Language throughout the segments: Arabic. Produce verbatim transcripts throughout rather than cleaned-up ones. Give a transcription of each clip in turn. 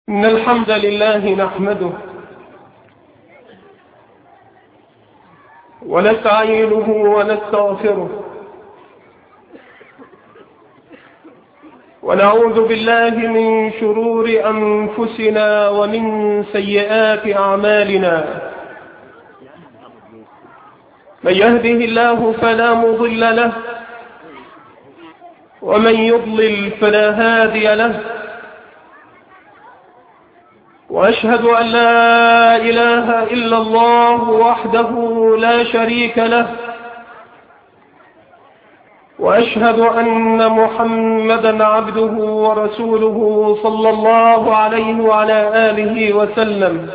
إن الحمد لله نحمده ونستعينه ونستغفره ونعوذ بالله من شرور أنفسنا ومن سيئات أعمالنا. من يهده الله فلا مضل له ومن يضلل فلا هادي له، وأشهد أن لا إله إلا الله وحده لا شريك له، وأشهد أن محمدا عبده ورسوله صلى الله عليه وعلى آله وسلم.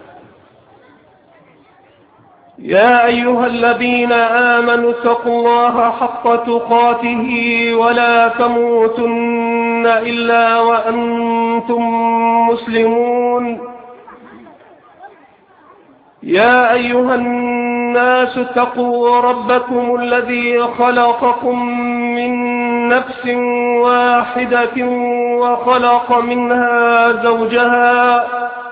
يا أيها الذين آمنوا اتقوا الله حق تقاته ولا تموتن إلا وأنتم مسلمون. يا أيها الناس اتقوا ربكم الذي خلقكم من نفس واحدة وخلق منها زوجها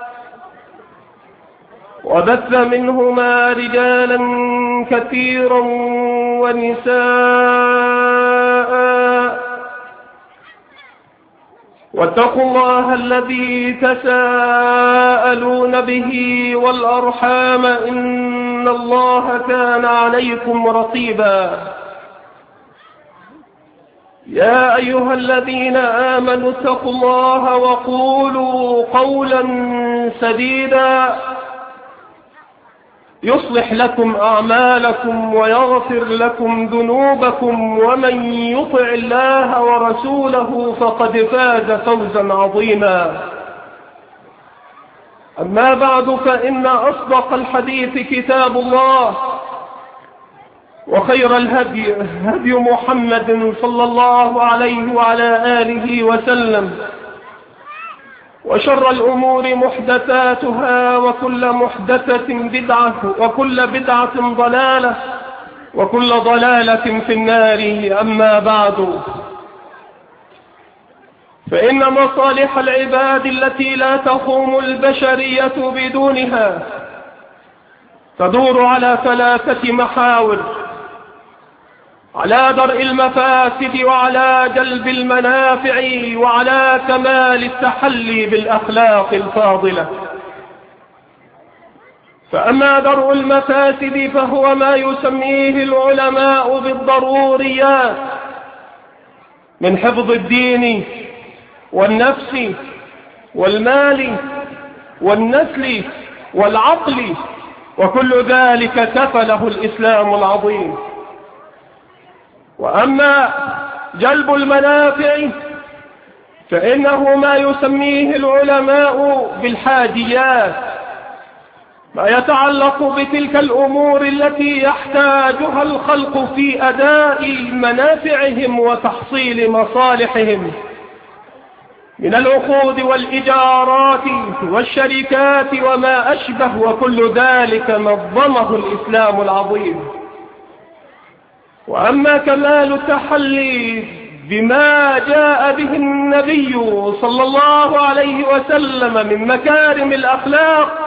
وبث منهما رجالا كثيرا ونساء، واتقوا الله الذي تساءلون به والأرحام إن الله كان عليكم رقيبا. يا أيها الذين آمنوا اتقوا الله وقولوا قولا سديدا يصلح لكم أعمالكم ويغفر لكم ذنوبكم، ومن يطع الله ورسوله فقد فاز فوزا عظيما. أما بعد، فإن أصدق الحديث كتاب الله، وخير الهدي هدي محمد صلى الله عليه وعلى آله وسلم، وشر الأمور محدثاتها، وكل محدثة بدعة، وكل بدعة ضلالة، وكل ضلالة في النار. أما بعد، فإن مصالح العباد التي لا تقوم البشرية بدونها تدور على ثلاثة محاور: على درء المفاسد، وعلى جلب المنافع، وعلى كمال التحلي بالأخلاق الفاضلة. فأما درء المفاسد فهو ما يسميه العلماء بالضروريات من حفظ الدين والنفس والمال والنسل والعقل، وكل ذلك كفله الإسلام العظيم. وأما جلب المنافع فإنه ما يسميه العلماء بالحاجيات، ما يتعلق بتلك الأمور التي يحتاجها الخلق في أداء منافعهم وتحصيل مصالحهم من العقود والإجارات والشركات وما أشبه، وكل ذلك نظمه الإسلام العظيم. وأما كمال التحلي بما جاء به النبي صلى الله عليه وسلم من مكارم الأخلاق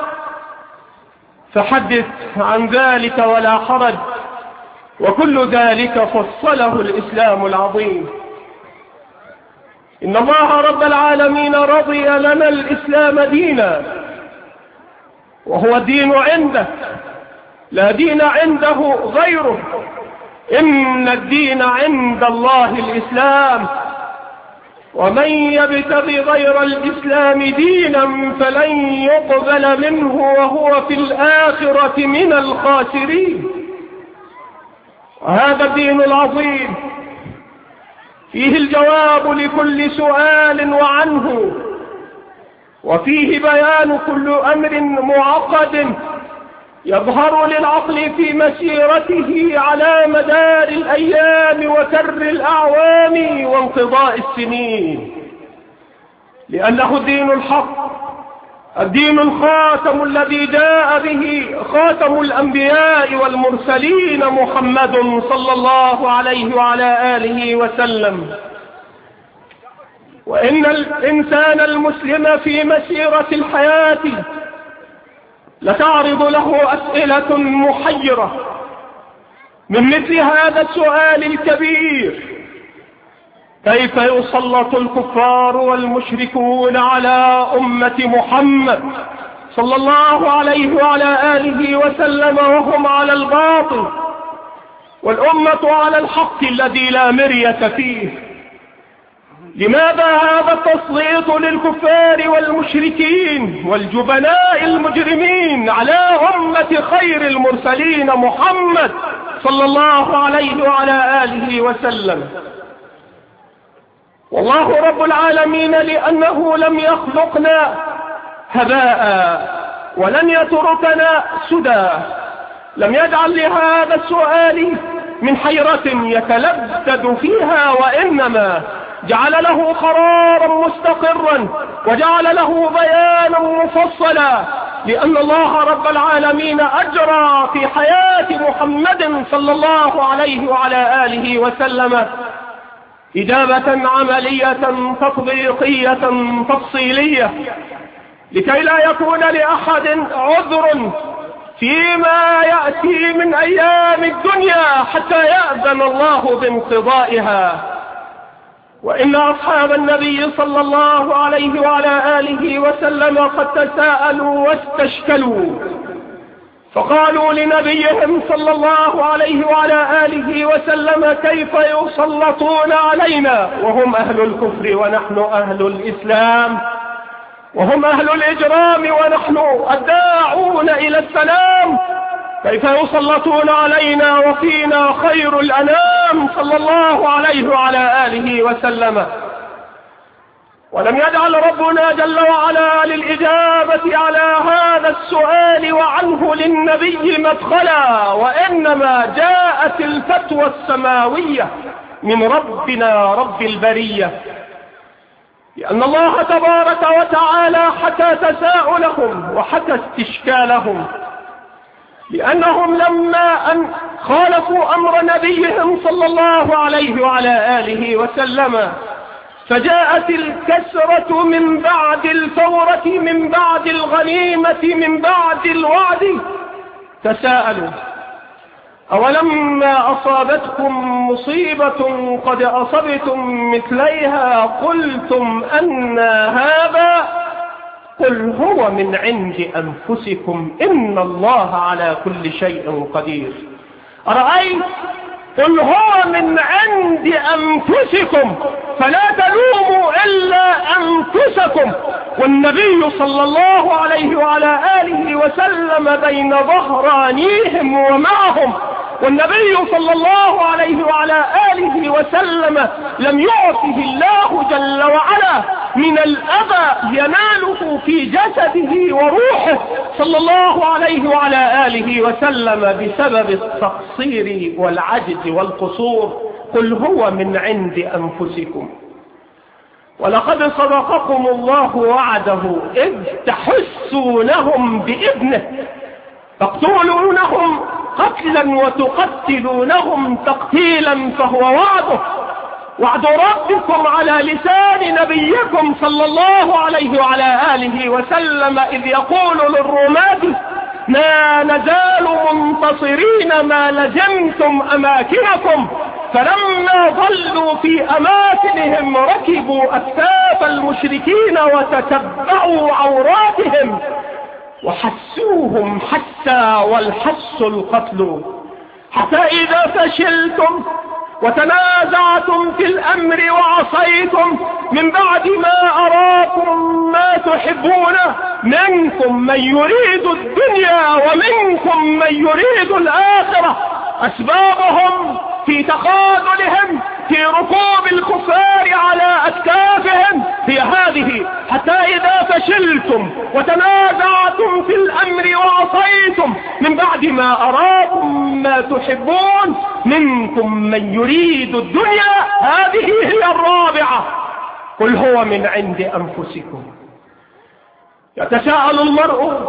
فحدث عن ذلك ولا حرج، وكل ذلك فصله الإسلام العظيم. إن الله رب العالمين رضي لنا الإسلام دينا، وهو دين عنده، لا دين عنده غيره. إن الدين عند الله الإسلام، ومن يبتغي غير الإسلام دينا فلن يقبل منه وهو في الآخرة من الخاسرين. وهذا الدين العظيم فيه الجواب لكل سؤال وعنه، وفيه بيان كل أمر معقد يظهر للعقل في مسيرته على مدار الأيام وكر الأعوام وانقضاء السنين، لأنه الدين الحق، الدين الخاتم الذي جاء به خاتم الأنبياء والمرسلين محمد صلى الله عليه وعلى آله وسلم. وإن الإنسان المسلم في مسيرة الحياة لتعرض له أسئلة محيرة من مثل هذا السؤال الكبير: كيف يسلط الكفار والمشركون على أمة محمد صلى الله عليه وعلى آله وسلم وهم على الباطل والأمة على الحق الذي لا مرية فيه؟ لماذا هذا التسليط للكفار والمشركين والجبناء المجرمين على أمة خير المرسلين محمد صلى الله عليه وعلى آله وسلم؟ والله رب العالمين لأنه لم يخلقنا هباء ولن يتركنا سدى لم يجعل لهذا السؤال من حيرة يتلذذ فيها، وإنما جعل له قرارا مستقرا وجعل له بيانا مفصلا، لأن الله رب العالمين أجرى في حياة محمد صلى الله عليه وعلى آله وسلم إجابة عملية تطبيقية تفصيلية لكي لا يكون لأحد عذر فيما يأتي من أيام الدنيا حتى يأذن الله بانقضائها. وإن أصحاب النبي صلى الله عليه وعلى آله وسلم قد تساءلوا واستشكلوا، فقالوا لنبيهم صلى الله عليه وعلى آله وسلم: كيف يسلطون علينا وهم أهل الكفر ونحن أهل الإسلام، وهم أهل الإجرام ونحن الداعون إلى السلام؟ كيف يسلطون علينا وفينا خير الأنام صلى الله عليه وعلى آله وسلم؟ ولم يجعل ربنا جل وعلا للإجابة على هذا السؤال وعنه للنبي مدخلا، وإنما جاءت الفتوى السماوية من ربنا رب البرية، لأن الله تبارك وتعالى حكى تساؤلهم وحكى استشكالهم، لأنهم لما أن خالفوا أمر نبيهم صلى الله عليه وعلى آله وسلم فجاءت الكسرة من بعد الثورة، من بعد الغنيمة، من بعد الوعد، تساءلوا: أولما أصابتكم مصيبة قد أصبتم مثليها قلتم أن هذا؟ قل هو من عند أنفسكم إن الله على كل شيء قدير. أرأيت؟ قل هو من عند أنفسكم، فلا تلوموا إلا أنفسكم. والنبي صلى الله عليه وعلى آله وسلم بين ظهرانيهم ومعهم، والنبي صلى الله عليه وعلى آله وسلم لم يعطه الله جل وعلا من الأذى يناله في جسده وروحه صلى الله عليه وعلى آله وسلم بسبب التقصير والعجز والقصور. قل هو من عند أنفسكم، ولقد صدقكم الله وعده إذ تحسونهم بإذنه، تقتلونهم قتلا وتقتلونهم تقتيلا، فهو وعده، وعد ربكم على لسان نبيكم صلى الله عليه وعلى آله وسلم إذ يقول للرماة: ما نزال منتصرين ما لزمتم أماكنكم، فلما ظلوا في أماكنهم ركبوا أكتاف المشركين وتتبعوا عوراتهم وحسوهم حتى والحس القتل، حتى إذا فشلتم وتنازعتم في الأمر وعصيتم من بعد ما أراكم ما تحبونه، منكم من يريد الدنيا ومنكم من يريد الآخرة، أسبابهم في تخاذلهم في ركوب الكفار على أكتافهم هي هذه: حتى إذا فشلتم وتنازعتم في الأمر وعصيتم من بعد ما أراكم ما تحبون، منكم من يريد الدنيا. هذه هي الرابعة: قل هو من عند أنفسكم. يتساءل المرء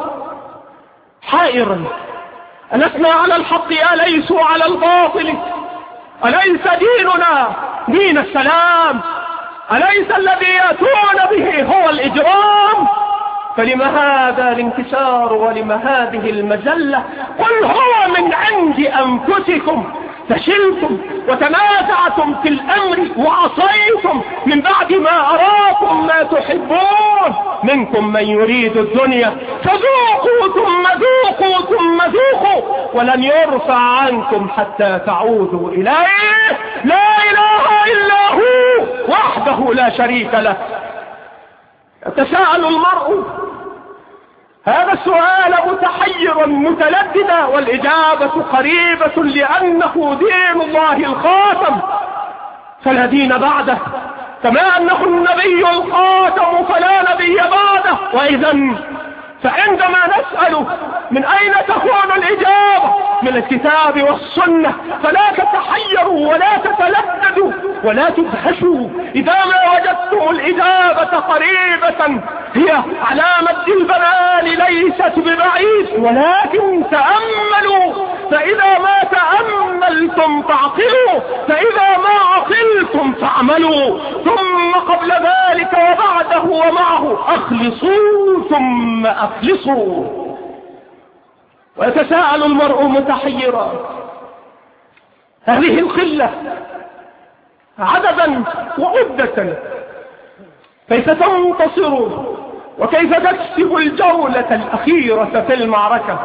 حائرا: ألسنا على الحق أليسوا على الباطل؟ أليس ديننا دين السلام؟ أليس الذي يأتون به هو الإجرام؟ فلم هذا الانكسار ولم هذه المذلة؟ قل هو من عند أنفسكم، فشلتم وتنازعتم في الأمر وعصيتم من بعد ما أراكم ما تحبون، منكم من يريد الدنيا فذوقوا ثم ذوقوا ثم ذوقوا ولن يرفع عنكم حتى تعودوا إليه، لا إله إلا هو وحده لا شريك له. يتساءل المرء هذا السؤال متحيرا متلددا، والإجابة قريبة لأنه دين الله الخاتم فلا دين بعده، كما أنه النبي الخاتم فلا نبي بعده. وإذا فعندما نسأل من أين تكون الإجابة من الكتاب والسنة فلا تتحيروا ولا تتلددوا ولا تدهشوا إذا ما وجدتم الإجابة قريبة هي على مد البنان ليست ببعيد، ولكن تأملوا فإذا ما تأملتم تعقلوا، فإذا ما عقلتم تعملوا، ثم قبل ذلك وبعده ومعه أخلصوا ثم أخلصوا. ويتساءل المرء متحيرا هذه القلة عددا وعدة كيف تنتصر وكيف تكسب الجولة الأخيرة في المعركة؟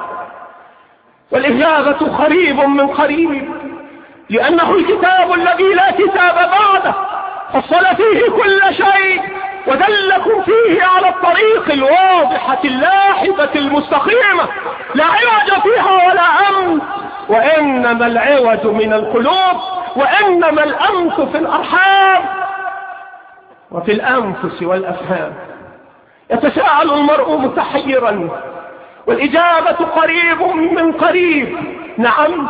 والإجابة قريب من قريب، لأنه الكتاب الذي لا كتاب بعده فصل فيه كل شيء ودلكم فيه على الطريق الواضحة اللاحبة المستقيمة، لا عوج فيها ولا أمن، وإنما العوج من القلوب، وإنما الأمس في الأرحام وفي الأنفس والأفهام. يتساءل المرء متحيرا والإجابة قريب من قريب. نعم،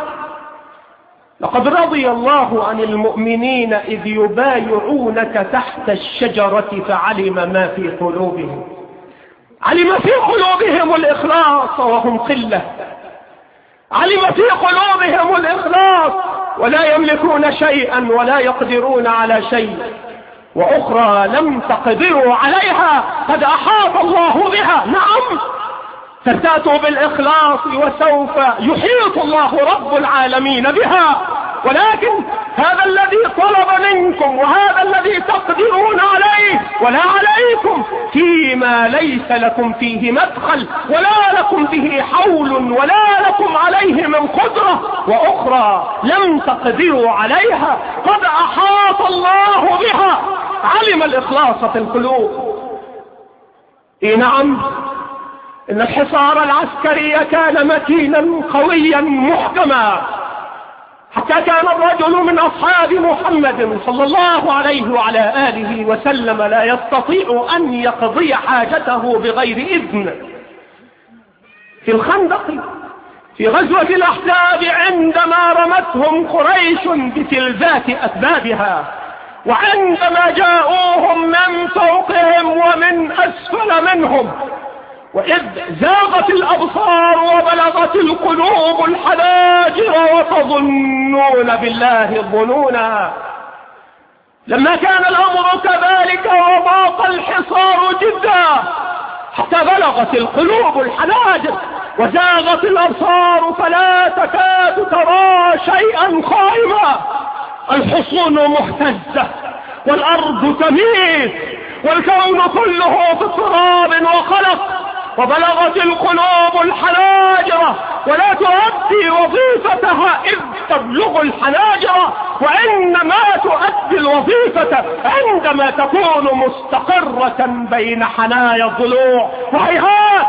لقد رضي الله عن المؤمنين إذ يبايعونك تحت الشجرة فعلم ما في قلوبهم، علم في قلوبهم الإخلاص وهم قلة، علم في قلوبهم الإخلاص ولا يملكون شيئا ولا يقدرون على شيء، وأخرى لم تقدروا عليها قد أحاط الله بها. نعم، فارتأتوا بالإخلاص وسوف يحيط الله رب العالمين بها، ولكن هذا الذي طلب منكم وهذا الذي تقدرون عليه ولا عليكم فيما ليس لكم فيه مدخل ولا لكم به حول ولا لكم عليه من قدرة، وأخرى لم تقدروا عليها قد أحاط الله بها. علم الإخلاص في القلوب. إيه نعم، إن الحصار العسكري كان متينا قويا محكما، حتى كان الرجل من أصحاب محمد صلى الله عليه وعلى آله وسلم لا يستطيع أن يقضي حاجته بغير إذن. في الخندق في غزوة الأحزاب عندما رمتهم قريش بتلذات أسبابها، وعندما جاءوهم من فوقهم ومن أسفل منهم، وإذ زاغت الأبصار وبلغت القلوب الحناجر وتظنون بالله الظنونا. لما كان الأمر كذلك وضاق الحصار جدا حتى بلغت القلوب الحناجر وزاغت الأبصار فلا تكاد ترى شيئا قائما، الحصون مهتزة والأرض تميز والكون كله في اضطراب وقلق، وبلغت القلوب الحناجر ولا تؤدي وظيفتها إذ تبلغ الحناجر، وإنما تؤدي الوظيفة عندما تكون مستقرة بين حنايا الضلوع. وهيهات،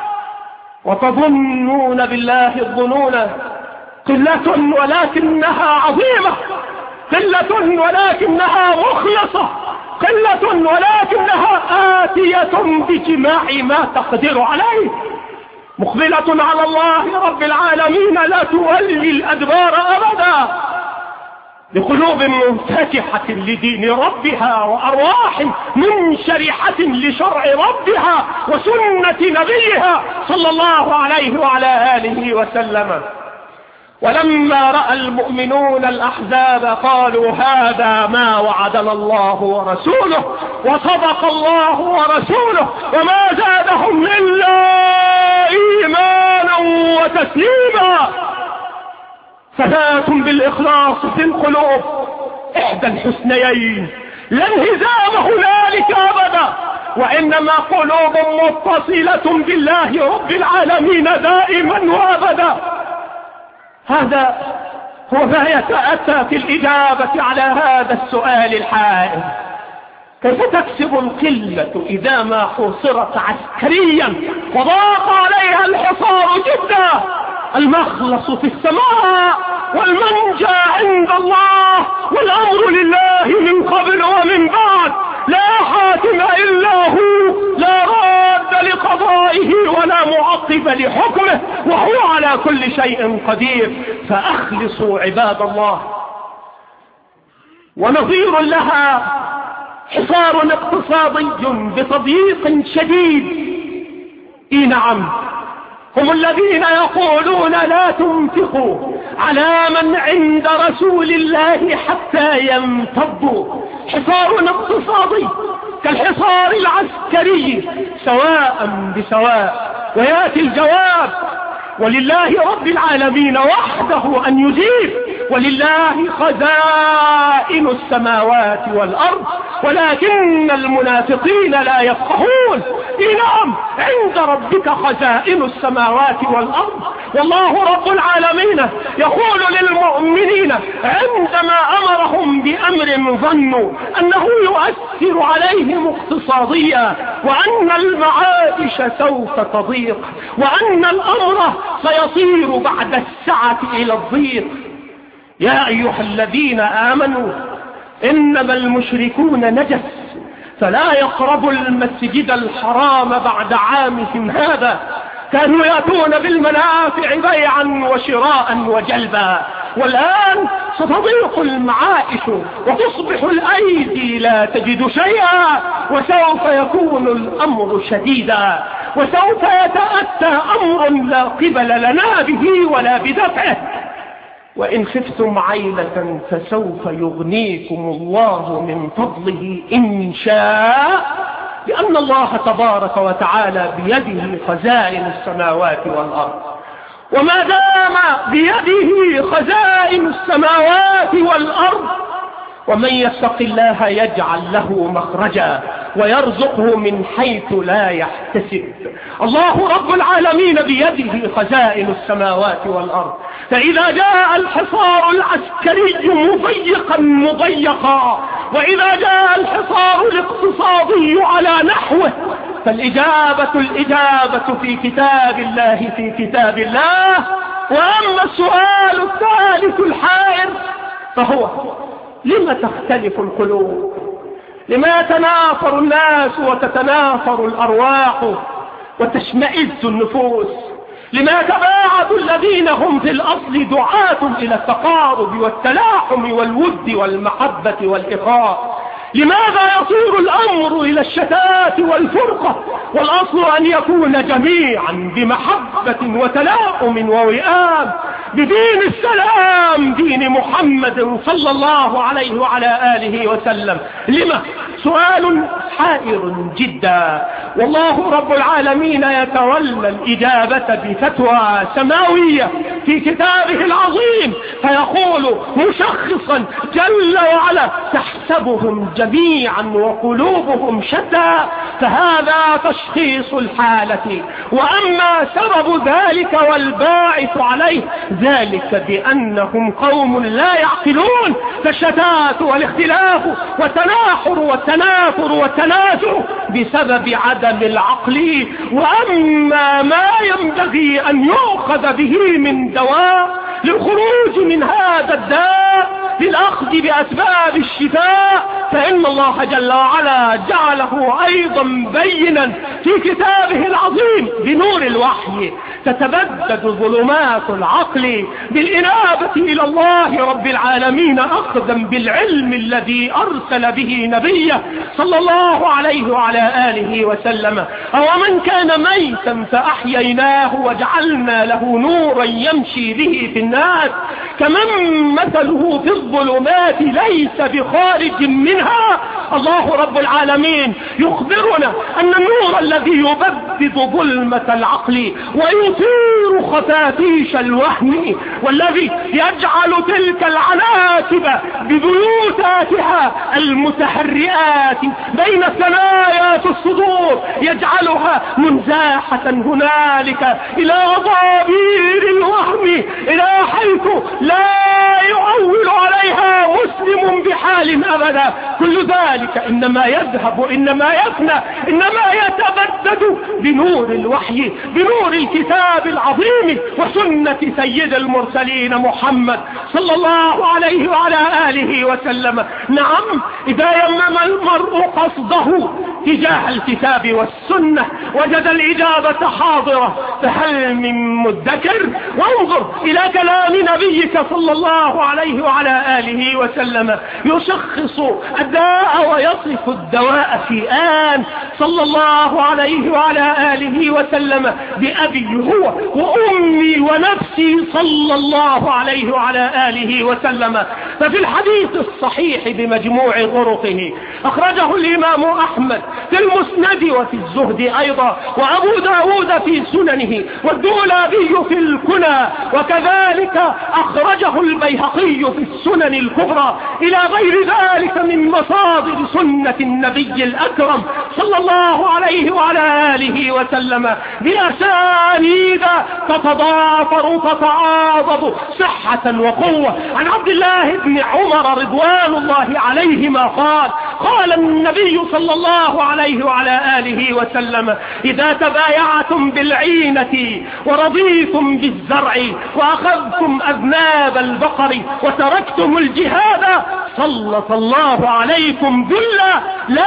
وتظنون بالله الظنون، قلة ولكنها عظيمة، قلة ولكنها مخلصة، قلة ولكنها آتية بجماع ما تقدر عليه، مقبلة على الله رب العالمين لا تولي الأدبار أبدا، بقلوب منفتحة لدين ربها وأرواح منشرحة لشرع ربها وسنة نبيها صلى الله عليه وعلى آله وسلم. ولما رأى المؤمنون الأحزاب قالوا هذا ما وعدنا الله ورسوله وصدق الله ورسوله وما زادهم إلا إيمانا وتسليما. ثبات بالإخلاص في القلوب إحدى الحسنيين، لا انهزام هنالك أبدا، وإنما قلوب متصلة بالله رب العالمين دائما وأبدا. هذا هو ما يتأتى في الإجابة على هذا السؤال الحائر: كيف تكسب القلة إذا ما حوصرت عسكريا وضاق عليها الحصار جدا؟ المخلص في السماء والمنجى عند الله، والأمر لله من قبل ومن بعد، لا حاكم إلا هو، لا راد لقضائه ولا معقب لحكمه، وهو على كل شيء قدير. فأخلصوا عباد الله. ونظير لها حصار اقتصادي بتضييق شديد. اي نعم، هم الذين يقولون لا تنفقوا على من عند رسول الله حتى ينفضوا. حصار اقتصادي كالحصار العسكري سواء بسواء. وياتي الجواب: ولله رب العالمين وحده أن يجيب، ولله خزائن السماوات والأرض ولكن المنافقين لا يفقهون. نعم، عند ربك خزائن السماوات والأرض، والله رب العالمين يقول للمؤمنين عندما أمرهم بأمر ظنوا أنه يؤثر عليهم اقتصاديا، وأن المعايش سوف تضيق، وأن الأمر سيصير بعد السعة إلى الضيق: يا أيها الذين آمنوا إنما المشركون نجس فلا يقربوا المسجد الحرام بعد عامهم هذا. كانوا يأتون بالمنافع بيعا وشراء وجلبا، والآن ستضيق المعائش وتصبح الأيدي لا تجد شيئا، وسوف يكون الأمر شديدا، وسوف يتأتى أمر لا قبل لنا به ولا بدفعه. وإن خفتم عيلة فسوف يغنيكم الله من فضله إن شاء، لأن الله تبارك وتعالى بيده خزائن السماوات والأرض. وما دام بيده خزائن السماوات والأرض، ومن يتق الله يجعل له مخرجا ويرزقه من حيث لا يحتسب. الله رب العالمين بيده خزائن السماوات والأرض. فإذا جاء الحصار العسكري مضيقا مضيقا، وإذا جاء الحصار الاقتصادي على نحوه، فالإجابة الإجابة في كتاب الله في كتاب الله. وأما السؤال الثالث الحائر فهو: لما تختلف القلوب؟ لما يتنافر الناس وتتنافر الأرواح وتشمئز النفوس؟ لما يتباعد الذين هم في الأصل دعاة إلى التقارب والتلاحم والود والمحبة والإخاء؟ لماذا يصير الأمر إلى الشتات والفرقة، والأصل أن يكون جميعا بمحبة وتلاؤم ووئام بدين السلام، دين محمد صلى الله عليه وعلى آله وسلم؟ لما؟ سؤال حائر جدا، والله رب العالمين يتولى الإجابة بفتوى سماوية في كتابه العظيم، فيقول مشخصا جل وعلا: تحسبهم جميعا وقلوبهم شتى، فهذا تشخيص الحالة. وأما سبب ذلك والباعث عليه ذلك بأنهم قوم لا يعقلون، فالشتات والاختلاف والتناحر والتنافر والتنازع بسبب عدم العقل. وأما ما ينبغي أن يؤخذ به من دواء للخروج من هذا الداء، للأخذ بأسباب الشفاء، فإن الله جل وعلا جعله أيضا بينا في كتابه العظيم بنور الوحي. تتبدد ظلمات العقل بالإنابة إلى الله رب العالمين أخذا بالعلم الذي أرسل به نبيه صلى الله عليه وعلى آله وسلم. أو من كان ميتا فأحييناه وجعلنا له نورا يمشي به في الناس كمن مثله في الظلمات ليس بخارج منها. الله رب العالمين يخبرنا أن النور الذي يبدد ظلمة العقل ويثير خفافيش الوهم والذي يجعل تلك العناكب ببيوتاتها المتحرئات بين ثنايا الصدور يجعلها منزاحة هنالك إلى ضابير الوهم إلى حيث لا يعول عليها مسلم بحال أبدا. كل ذلك إنما يذهب إنما يفنى إنما يتبدد بنور الوحي بنور الكتاب العظيم وسنة سيد المرسلين محمد صلى الله عليه وعلى آله وسلم. نعم إذا يمم المرء قصده تجاه الكتاب والسنة وجد الإجابة حاضرة فهل من مدكر؟ وانظر إلى كلام نبيك صلى الله عليه وعلى آله وسلم يشخص الداء ويصف الدواء في آن صلى الله عليه وعلى آله وسلم بأبي هو وأمي ونفسي صلى الله عليه وعلى آله وسلم. ففي الحديث الصحيح بمجموع طرقه أخرجه الإمام أحمد في المسند وفي الزهد أيضا وأبو داود في سننه والدولابي في الكنى وكذلك أخرجه البيهقي في السنن الكبرى إلى غير ذلك من مصادر سنة النبي الأكرم صلى الله عليه وعلى آله وسلم بأسانيد تتضافر تتعاضد صحة وقوة. عن عبد الله بن عمر رضوان الله عليهما قال قال النبي صلى الله عليه وعلى آله وسلم إذا تبايعتم بالعينة ورضيتم بالزرع وأخذتم أذناب البقر وتركتم الجهاد سلط الله عليكم ذلا لا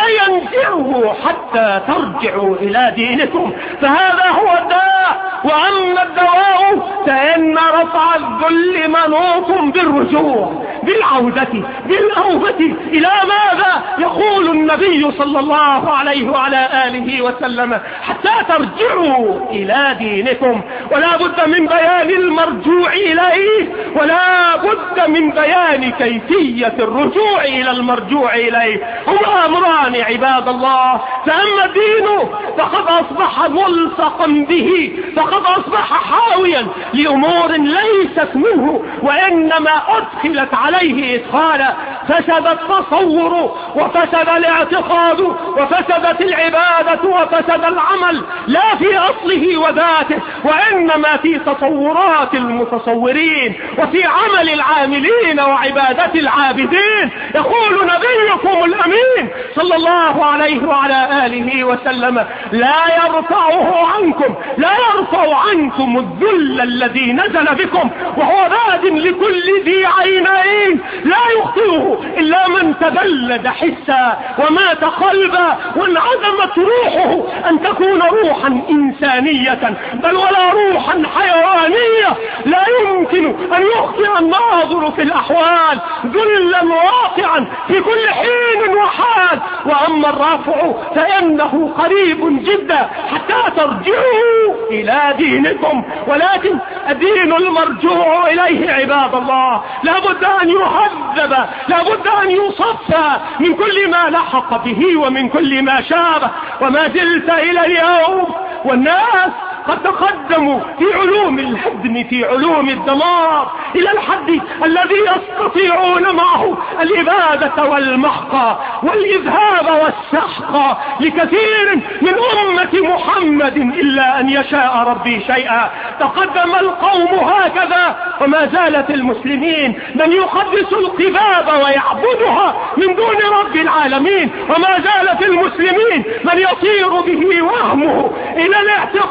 ينزعه حتى ترجعوا إلى دينكم. فهذا هو الداء. وأما الدواء فإن رفع الذل منوط بالرجوع بالعودة بالأوبة إلى ماذا يقول النبي صلى الله عليه وعلى آله وسلم حتى ترجعوا إلى دينكم. ولا بد من بيان المرجوع إليه ولا بد من بيان كيفية الرجوع إلى المرجوع إليه. هما أمران عباد الله. فأما الدين فقد أصبح ملصقا به فقد أصبح حاويا لأمور ليست منه وإنما أدخلت عليه إدخالا. فسد التصور وفسد الاعتقاد وفسدت العبادة وفسد العمل لا في أصله وذاته وإنما في تصورات المتصورين وفي عمل العاملين وعبادة العابدين. يقول نبيكم الأمين صلى الله عليه وعلى آله وسلم لا يرفعه عنكم لا يرفع عنكم الذل الذي نزل بكم وهو باد لكل ذي عينين لا يخطئه إلا من تبلد حسا ومات قلبا وانعدمت روحه أن تكون روحا إنسانية بل ولا روحا حيوانية. لا يمكن أن يخطئ الناظر في الأحوال ذلا واقعا في كل حين وحال. وأما الرافع فإنه قريب جدا حتى ترجعوا إلى دينكم. ولكن الدين المرجوع إليه عباد الله لا بد أن يهذب لا بد أن يصفى من كل ما لحق به ومن كل ما شابه. وما زلت إلى اليوم والناس قد تقدموا في علوم الهدم في علوم الدمار إلى الحد الذي يستطيعون معه الإبادة والمحق والإذهاب والسحق لكثير من أمة محمد إلا أن يشاء ربي شيئا. تقدم القوم هكذا وما زالت المسلمين من يقدس القباب ويعبدها من دون رب العالمين وما زالت المسلمين من يطير به وهمه إلى الاعتقاد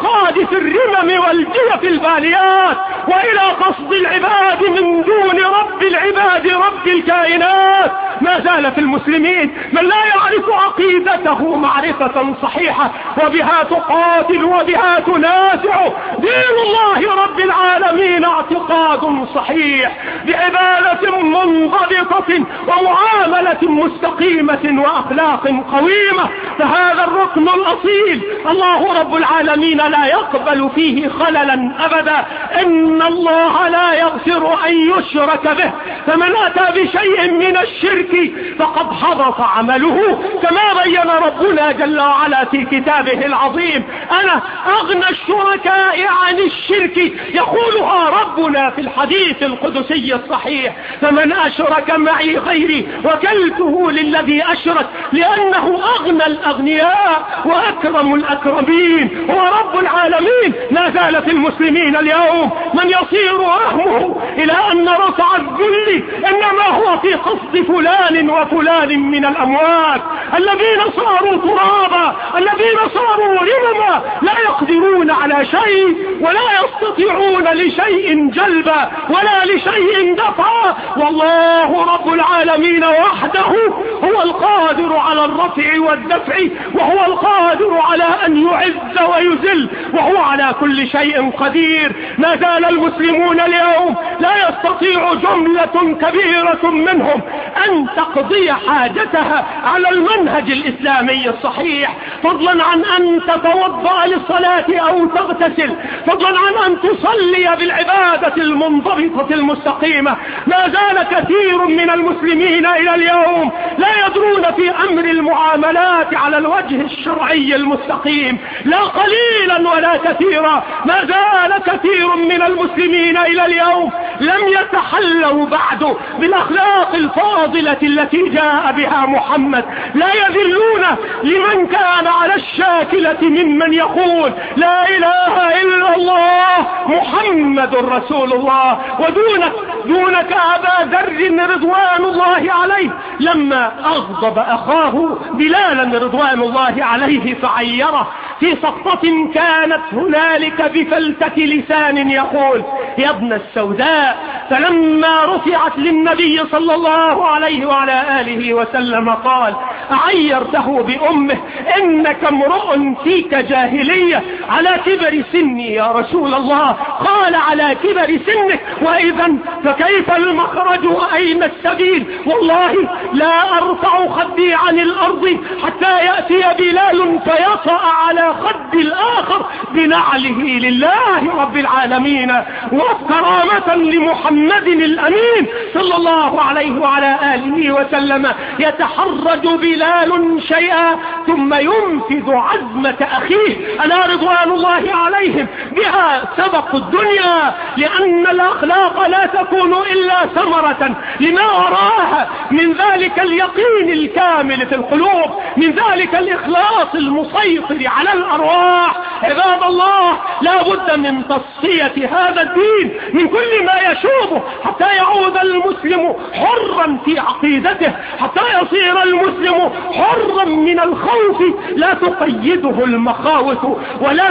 عبث الرمم والجيف الباليات وإلى قصد العباد من دون رب العباد رب الكائنات. ما زال في المسلمين من لا يعرف عقيدته معرفة صحيحة، وبها تقاتل وبها تنازع دين الله رب العالمين اعتقاد صحيح بعبادة منضبطة ومعاملة مستقيمة وأخلاق قويمة. فهذا الركن الأصيل الله رب العالمين لا يقبل فيه خللا أبدا. إن الله لا يغفر أن يشرك به، فمن أتى بشيء من الشرك فقد حبط عمله، كما بين ربنا جل وعلا في كتابه العظيم: أنا أغنى الشركاء عن الشرك، يقولها ربنا في الحديث القدسي الصحيح: فمن أشرك معي غيري وكلته للذي أشرك، لأنه أغنى الأغنياء وأكرم الأكرمين هو رب العالمين. ما زال في المسلمين اليوم من يصير وهمه إلى أن رفع الذل إنما هو في قصد فلان وفلان من الأموات الذين صاروا ترابا، الذين صاروا رمما، لا يقدرون على شيء ولا يستطيعون لشيء جلبا ولا لشيء دفعا. والله رب العالمين وحده هو القادر على الرفع والدفع، وهو القادر على أن يعز ويذل، وهو على كل شيء قدير. ما زال المسلمون اليوم لا يستطيع جملة كبيرة منهم أن تقضي حاجتها على المنهج الإسلامي الصحيح، فضلا عن أن تتوضأ للصلاة أو تغتسل، فضلا عن أن تصلي بالعبادة المنضبطة المستقيمة. ما زال كثير من المسلمين إلى اليوم لا يدرون في أمر المعاملات على الوجه الشرعي المستقيم، لا قليلا ولا كثيرا. ما زال كثير من المسلمين إلى اليوم لم يتحلوا بعد بالأخلاق الفاضلة التي جاء بها محمد، لا يذلون لمن كان على الشاكلة ممن يقول لا إله إلا الله محمد رسول الله. ودونك دونك أبا ذر رضوان الله عليه لما أغضب أخاه بلالا رضوان الله عليه فعيره في سقطة كانت هنالك بفلتة لسان يقول: يا ابن السوداء. فلما رفعت للنبي صلى الله عليه وعلى آله وسلم قال: أعيرته بأمه؟ إنك امرؤ فيك جاهلية. على كبر سني يا رسول الله. قال: على كبر سنك، وإذا فكيف المخرج وأين السبيل؟ والله لا أرفع خدي عن الأرض حتى يأتي بلال فيطأ على خد الآخر بنعله لله رب العالمين وكرامة لمحمد الأمين صلى الله عليه وعلى آله وسلم. يتحرج بلال شيئا ثم ينفذ عزمة أخيه ألا رضوان الله عليهم بها سبق الدنيا، لأن الأخلاق لا تكون إلا ثمرة لما وراها من ذلك اليقين الكامل في القلوب، من ذلك الإخلاص المسيطر على الأرواح. عباد الله، لا بد من تصفية هذا الدين من كل ما يشوبه حتى يعود المسلم حرا في عقيدته، حتى يصير المسلم حرا من الخوف لا تقيده المخاوف ولا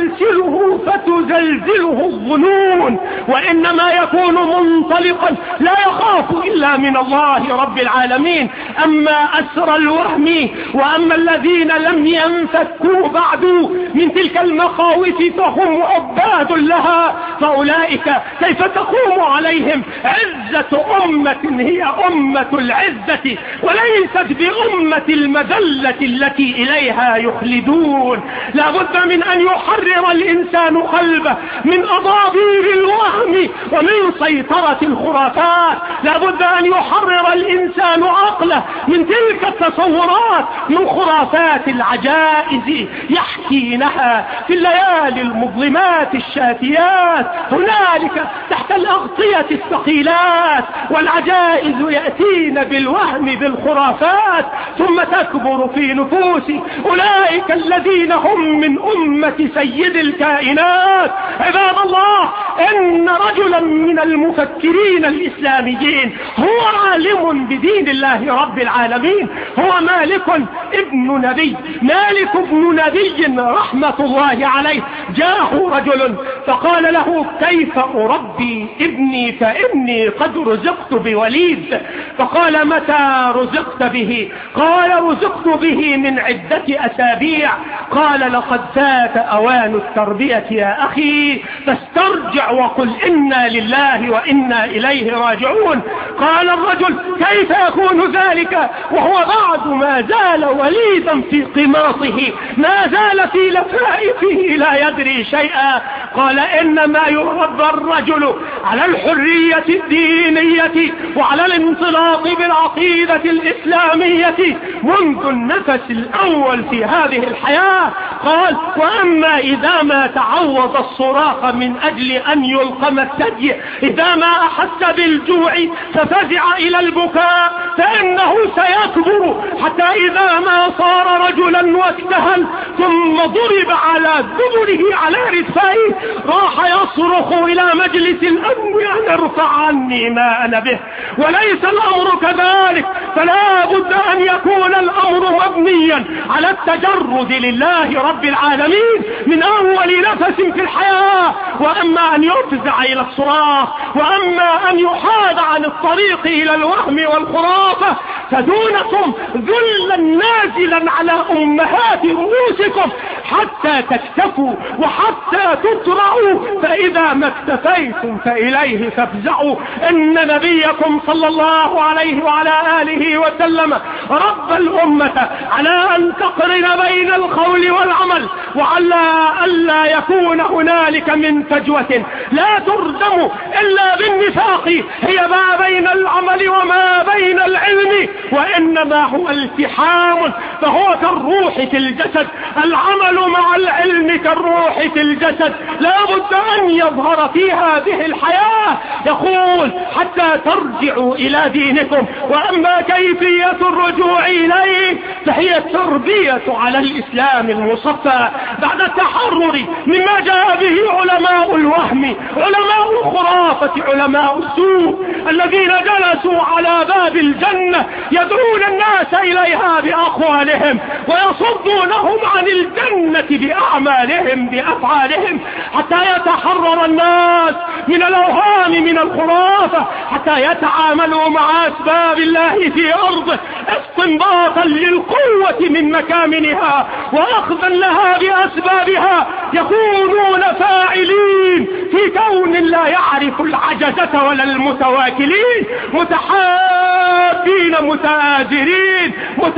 تسلسله فتزلزله الظنون، وإنما يكون منطلقا لا يخاف إلا من الله رب العالمين. أما أسر الوهم وأما الذين لم ينفكوا بعد من تلك المخاوف فهم عباد لها، فأولئك كيف تقوم عليهم عزة أمة هي أمة العزة وليست بأمة المذلة التي إليها يخلدون. لا بد من أن يحرر الإنسان قلبه من أضابير الوهم ومن سيطرة الخرافات. لا بد أن يحرر الإنسان عقله من تلك التصورات، من خرافات العجائز يحكينها في الليالي المظلمات الشاتيات هنالك تحت الأغطية الثقيلات، والعجائز يأتين بالوهم بالخرافات ثم تكبر في نفوس أولئك الذين هم من أمة سيد الكائنات. عباد الله، إن رجلا من المفكرين الإسلاميين هو عالم بدين الله رب العالمين، هو مالك ابن نبي، مالك ابن نبي رحمة الله عليه، جاءه رجل فقال له كيف أربي ابني فإني قد رزقت بوليد. فقال متى رزقت به؟ قال رزقت به من عدة أسابيع. قال لقد فات أوان التربية يا أخي، فاسترجع وقل إنا لله وإنا إليه راجعون. قال الرجل كيف يكون ذلك وهو بعد ما زال وليدا في قماصه، ما زال في لفائفه لا يدري شيئا. قال إنما يربى الرجل على الحرية الدينية وعلى الانطلاق بالعقيدة الإسلامية منذ النفس الأول في هذه الحياة. قال وأما إذا ما تعوض الصراخ من أجل أن يلقم الثدي، إذا ما أحس بالجوع ففزع إلى البكاء فإنه سيكبر حتى إذا ما صار رجلا واكتهل ثم ضرب على دبره على رثائه راح يصرخ إلى مجلس الأمن أن ارفع عني ما أنا به. وليس الأمر كذلك، فلا بد أن يكون الأمر مبنيا على التجرد لله رب العالمين من أول نفس في الحياة. وأما أن يفزع إلى الصراخ وأما أن يحاد عن الطريق إلى الوهم والخرافة فدونكم ذلا نازلا على أمهات رؤوسكم حتى تكتفوا وحتى تطرعوا، فإذا ما اكتفيتم فإليه فافزعوا. إن نبيكم صلى الله عليه وعلى آله وسلم رب الأمة على أن تقرن بين القول والعمل، وعلى ألا يكون هنالك من فجوة لا تردم إلا بالنفاق هي ما بين العمل وما بين العلم، وإنما هو التحام، فهو كالروح في الجسد، العمل مع العلم كالروح في الجسد، لا بد أن يظهر في هذه الحياة. يقول حتى ترجعوا إلى دينكم. وأما كيفية الرجوع إليه فهي التربية على الإسلام المصفى بعد التحرر مما جاء به علماء الوهم، علماء الخرافة، علماء السوء الذين جلسوا على باب الجنة يدعون الناس إليها بأقوالهم ويصدونهم عن الجنة بأعمالهم بأفعالهم، حتى يتحرر الناس من الأوهام من الخرافة، حتى يتعاملوا مع أسباب الله في أرضه استنباطا للقوة من مكامنها وأخذا لها بأسبابها، يكونون فاعلين في كون لا يعرف العجزة ولا المتواكلين، متحابين متآجرين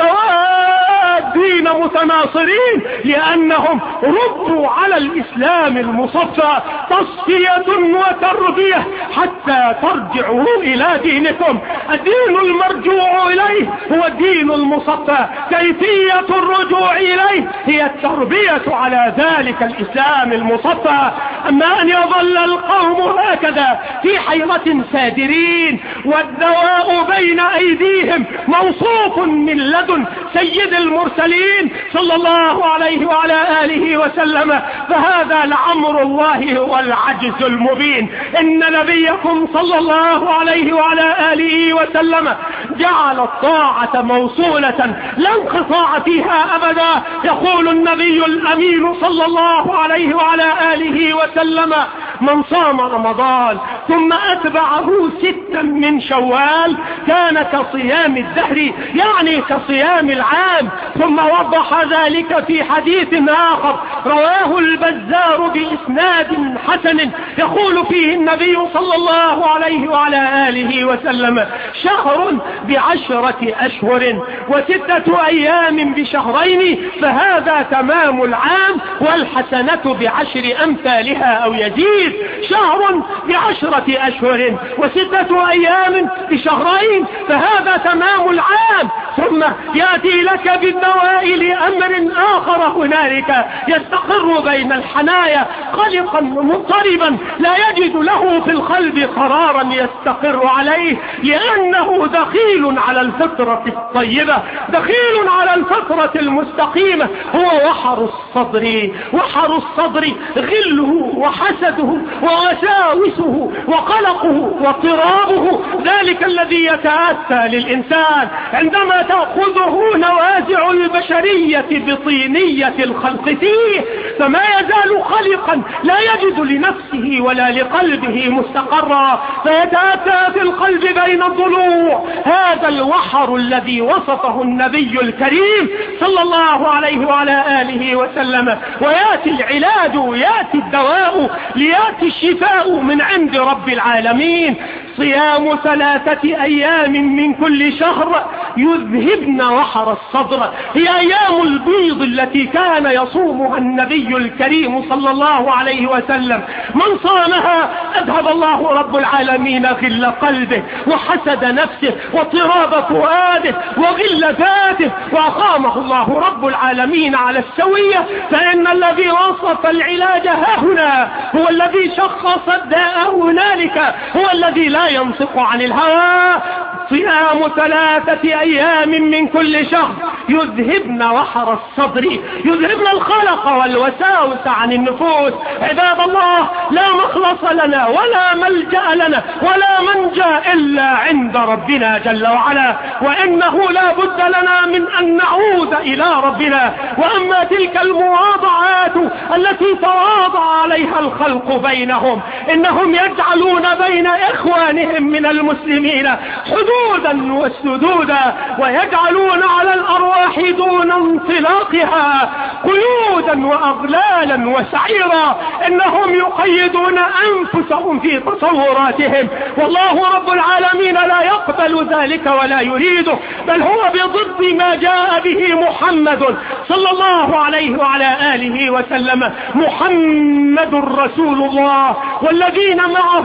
متوادين متناصرين، لأنهم ربوا على الإسلام المصفى تصفية وتربية حتى ترجعوا إلى دينكم. الدين المرجوع إليه هو الدين المصفى، كيفية الرجوع إليه هي التربية على ذلك الإسلام المصفى. أما أن يظل القوم هكذا في حيرة سادرين والدواء بين أيديهم موصوف من لدن سيد المرسلين صلى الله عليه وعلى آله وسلم، فهذا لأمر الله هو العجز المبين. إن نبيكم صلى الله عليه وعلى آله وسلم جعل الطاعة موصولة لا انقطاع فيها أبدا. يقول النبي الأمين صلى الله عليه وعلى آله وسلم من صام رمضان ثم أتبعه ستا من شوال كان كصيام الدهر، يعني كصيام العام. ثم وضح ذلك في حديث آخر رواه البزار بإسناد حسن، يقول فيه النبي صلى الله عليه وعلى آله وسلم شهر بعشرة أشهر وستة أيام بشهرين فهذا تمام العام والحسنة بعشر أمثالها أو يزيد. شهر بعشرة أشهر وستة أيام بشهرين فهذا تمام العام. ثم يأتي لك بالدواء لأمر آخر هنالك يستقر بين الحنايا الحياة قلقا مضطربا لا يجد له في القلب قرارا يستقر عليه، لأنه دخيل على الفطرة الطيبة، دخيل على الفطرة المستقيمة. هو وحر الصدر، وحر الصدر غله وحسده ووساوسه وقلقه واضطرابه، ذلك الذي يتأتى للإنسان عندما تأخذه نوازع البشرية بطينية الخلق فيه، فما يزال قلقا لا يجد لنفسه ولا لقلبه مستقرا، فيتأتى في القلب بين الضلوع. هذا الوحر الذي وصفه النبي الكريم صلى الله عليه وعلى آله وسلم. ويأتي العلاج، يأتي الدواء، ليأتي الشفاء من عند رب العالمين. صيام ثلاثة أيام من كل شهر يذهبن وحر الصدر، هي أيام البيض التي كان يصومها النبي الكريم صلى الله عليه وسلم. من صامها أذهب الله رب العالمين غل قلبه وحسد نفسه واضطراب فؤاده وغل ذاته، وأقامه الله رب العالمين على السوية. فإن الذي وصف العلاج هنا هو الذي شخص الداء هنالك، هو الذي لا ينطق عن الهوى. صيام ثلاثة أيام من كل شهر يذهبن وحر الصدر، يذهبن الخلق والوساوس عن النفوس. عباد الله، لا مخلص لنا ولا ملجأ لنا ولا منجا إلا عند ربنا جل وعلا، وإنه لا بد لنا من أن نعود إلى ربنا. وأما تلك المواضعات التي تواضع عليها الخلق بينهم، إنهم يجعلون بين إخوانهم من المسلمين حدودا وسدودا، ويجعلون على الأرواح دون انطلاقها قيودا وأغلالا وسعيرا. إنهم يقيدون أنفسهم في تصوراتهم، والله رب العالمين لا يقبل ذلك ولا يريده، بل هو بضد ما جاء به محمد صلى الله عليه وعلى آله وسلم. محمد رسول الله والذين معه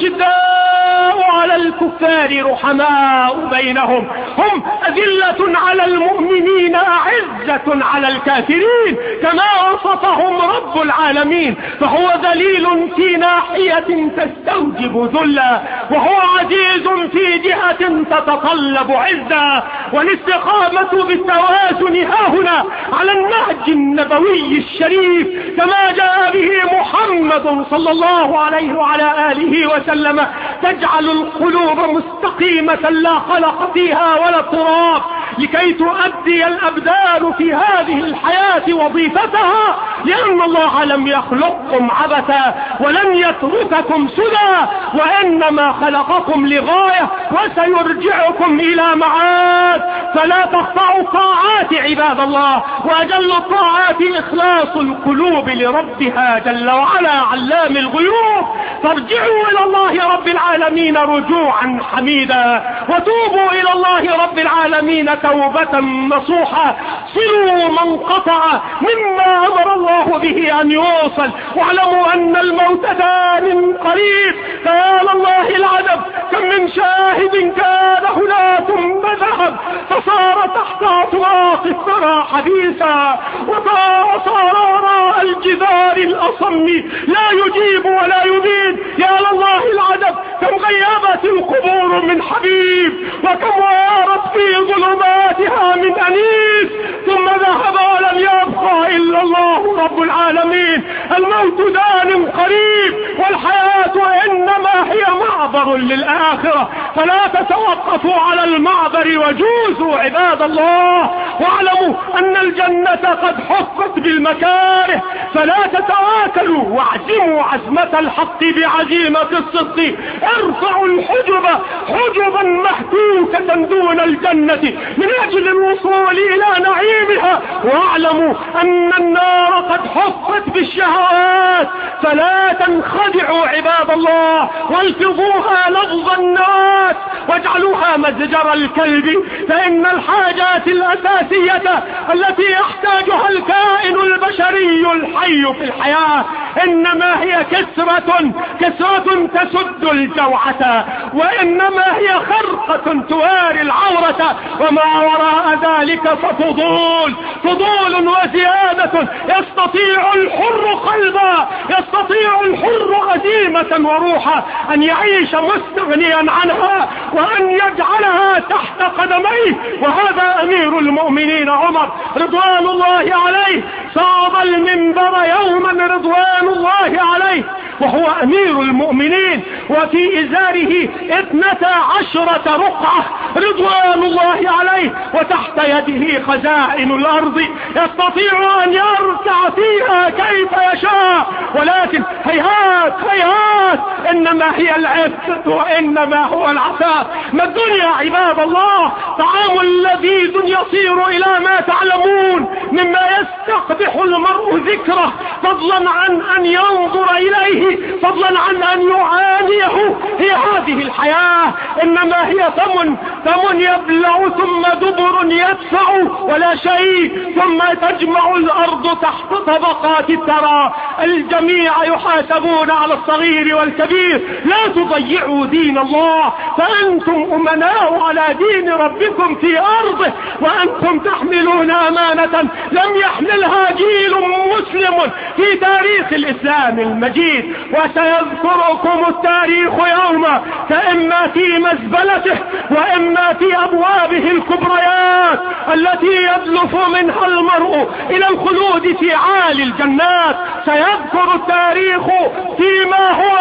أشداء على الكفار رحماء بينهم، هم أذلة على المؤمنين أعزة على الكافرين، كما وصفهم رب العالمين. فهو ذليل في ناحية تستوجب ذلا، وهو عزيز في جهة تتطلب عزة. والاستقامة بالتوازن هاهنا على النهج النبوي الشريف كما جاء به محمد صلى الله عليه وعلى آله وسلم، تجعل القلوب مستقيمة لا خلق فيها ولا تراب، لكي تؤدي الأبدان في هذه الحياة وظيفتها، لأن الله لم يخلقكم عبثا ولن يترككم سدى، وإنما خلقكم لغاية وسيرجعكم إلى معاد. فلا تقطعوا الطاعات عباد الله، وأجل الطاعات إخلاص القلوب لربها جل وعلا علام الغيوب. فارجعوا إلى الله رب العالمين رجوعا حميدا، وتوبوا إلى الله رب العالمين توبة نصوحا. صلوا من قطع مما أمر الله به أن يوصل، واعلموا أن الموت دان قريب. فيا لله العجب، كم من شاهد كان هنا ثم ذهب فصار تحت أطراف الثرى حبيسا، وصار وراء الجدار الأصم لا يجيب ولا يبيد. يا لله العجب، كم غيبت القبور من حبيب، وكم وارت في ظلماتها من أنيس، ثم ذهب ولم يبقى إلا الله رب العالمين. الموت دان قريب، والحياة إنما هي معبر للآخرة، فلا تتوقفوا على المعبر وجوزوا عباد الله. واعلموا أن الجنة قد حفت بالمكاره، فلا تتواكلوا واعزموا عزمة الحق بعزيمة الصدق. ارفعوا الحجب حجبا محتوكة دون الجنة من أجل الوصول إلى نعيمها، واعلموا أن النار قد حفت بالشهوات، فلا تنخدعوا عباد الله والفظوها لفظ الناس واجعلوها مزجر الكلب. فإن الحاجات الأساسية التي يحتاجها الكائن البشري الحي في الحياة إنما هي كسرة كسرة تسد الجوعة، وإنما هي خرقة تواري العورة، وما وراء ذلك ففضول فضول وزيادة. يستطيع الحر قلبا يستطيع الحر غزيمة وروحا أن يعيش مستغنيا عنها وأن يجعلها تحت قدميه. وهذا أمير المؤمنين عمر رضوان الله عليه صعد المنبر يوما رضوان الله عليه وهو أمير المؤمنين وفي إزاره اثنتا عشرة رقعة رضوان الله عليه، وتحت يده خزائن الأرض يستطيع أن يركع فيها كيف يشاء. ولكن هيهات هيهات إنما هي العفة وإنما هو العفاف. ما الدنيا عباد الله؟ طعام لذيذ يصير إلى ما تعلمون مما يستقبح المرء ذكره، فضلا عن أن ينظر إليه، فضلا عن أن يعانيه. هي هذه الحياة، إنما هي ثمن ثمن يبلع ثم دبر يدفع ولا شيء، ثم تجمع الأرض تحت طبقات الثرى. الجميع يحاسبون على الصغير والكبير. لا تضيعوا دين الله، فأنتم أمناء على دين ربكم في أرضه، وأنتم تحملون أمانة لم يحملها جيل مسلم في تاريخ الإسلام المجيد. وسيذكركم التاريخ يوما فإما في مزبلته وإما في أبوابه الكبريات التي يدلف منها المرء إلى الخلود في عالي الجنات. سيذكر التاريخ فيما هو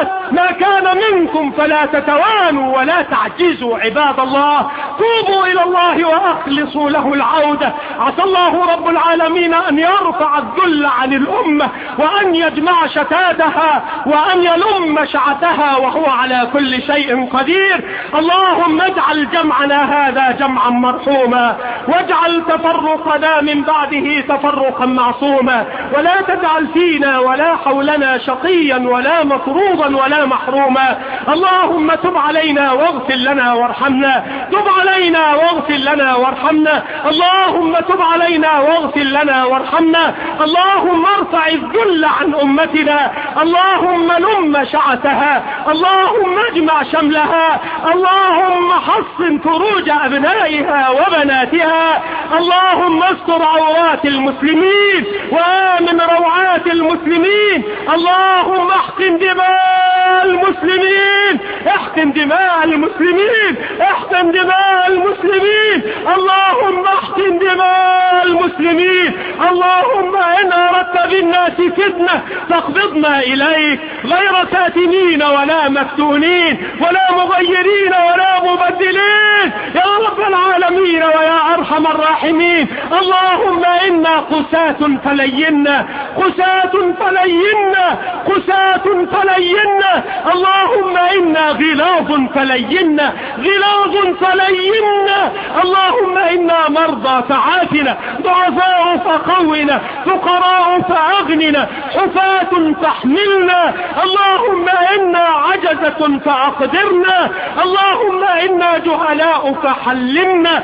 ما كان منكم فلا تتوانوا ولا تعجزوا عباد الله. توبوا إلى الله وأخلصوا له العودة. عسى الله رب العالمين أن يرفع الذل عن الأمة وأن يجمع شتاتها وأن يلم شعتها وهو على كل شيء قدير. اللهم اجعل جمعنا هذا جمعا مرحوما، واجعل تفرقنا من بعده تفرقا معصوما، ولا تجعل فينا ولا حولنا شقيا ولا مطرودا ولا محروما. اللهم تب علينا واغفر لنا وارحمنا، تب علينا واغفر لنا وارحمنا، اللهم تب علينا واغفر لنا وارحمنا. اللهم ارفع الذل عن أمتنا، اللهم لم شعتها، اللهم اجمع شملها، اللهم حصن فروج أبنائها وبناتها، اللهم استر عورات المسلمين وآمن روعات المسلمين. اللهم احقن دماء المسلمين، احقن دماء المسلمين، احقن دماء المسلمين، اللهم احقن دماء المسلمين. اللهم إن أردت بالناس فتنة فاقبضنا إليك غير كاتمين ولا مفتونين ولا مغيرين ولا مبدلين يا رب العالمين ويا أرحم الراحمين. اللهم إنا قساة فلينا، قساة فلينا، قساة فلينا. اللهم إنا غلاظ فلينا، غلاظ فلينا. اللهم إنا مرضى فعافنا، ضعفاء فقونا، فقراء فأغننا، حفاة فاحملنا. اللهم إنا عجزة فأقدرنا، اللهم إنا جهلاء فحلمنا،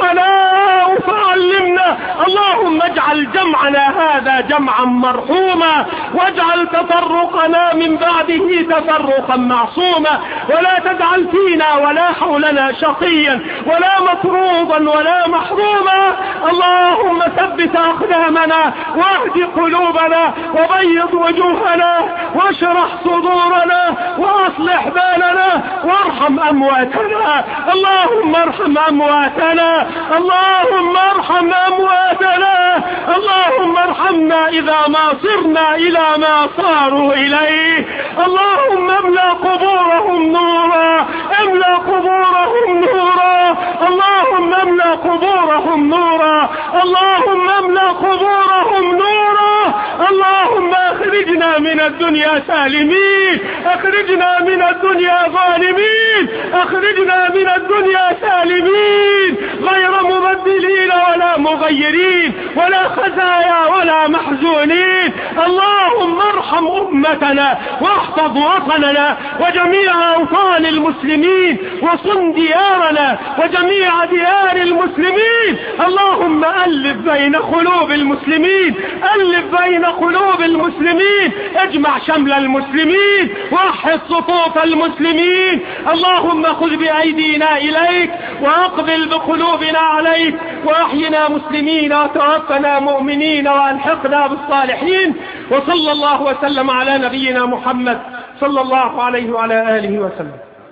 جهلاء فعلمنا. اللهم اجعل جمعنا هذا جمعا مرحوما، واجعل تفرقنا من بعده تفرقا معصوما، ولا تجعل فينا ولا حولنا شقيا ولا مطرودا ولا محروما. اللهم ثبت أقدامنا واهد قلوبنا وبيض وجوهنا واشرح صدورنا واصلح بالنا وارحم أمواتنا. اللهم ارحم أمواتنا، اللهم ارحم أمواتنا، اللهم ارحمنا إذا ما صرنا إلى ما صاروا إليه. اللهم املأ قبورهم نورا، املأ قبورهم نورا، اللهم املأ قبورهم نورا، اللهم املأ قبورهم نورا. اللهم اخرجنا من الدنيا سالمين، اخرجنا من الدنيا ظالمين، اخرجنا من الدنيا سالمين غير مبدلين ولا مغيرين ولا خزايا ولا محزونين. اللهم ارحم أمتنا واحفظ وطننا وجميع أوطان المسلمين، وصن ديارنا وجميع ديار المسلمين. اللهم ألف بين قلوب المسلمين، ألف بين قلوب المسلمين، اجمع شمل المسلمين، وحد صفوف المسلمين. اللهم خذ بأيدينا إليك وأقبل بقلوبنا عليك، وأحينا مسلمين وتوفنا مؤمنين وألحقنا بالصالحين. وصلى الله وسلم على نبينا محمد صلى الله عليه وعلى آله وسلم.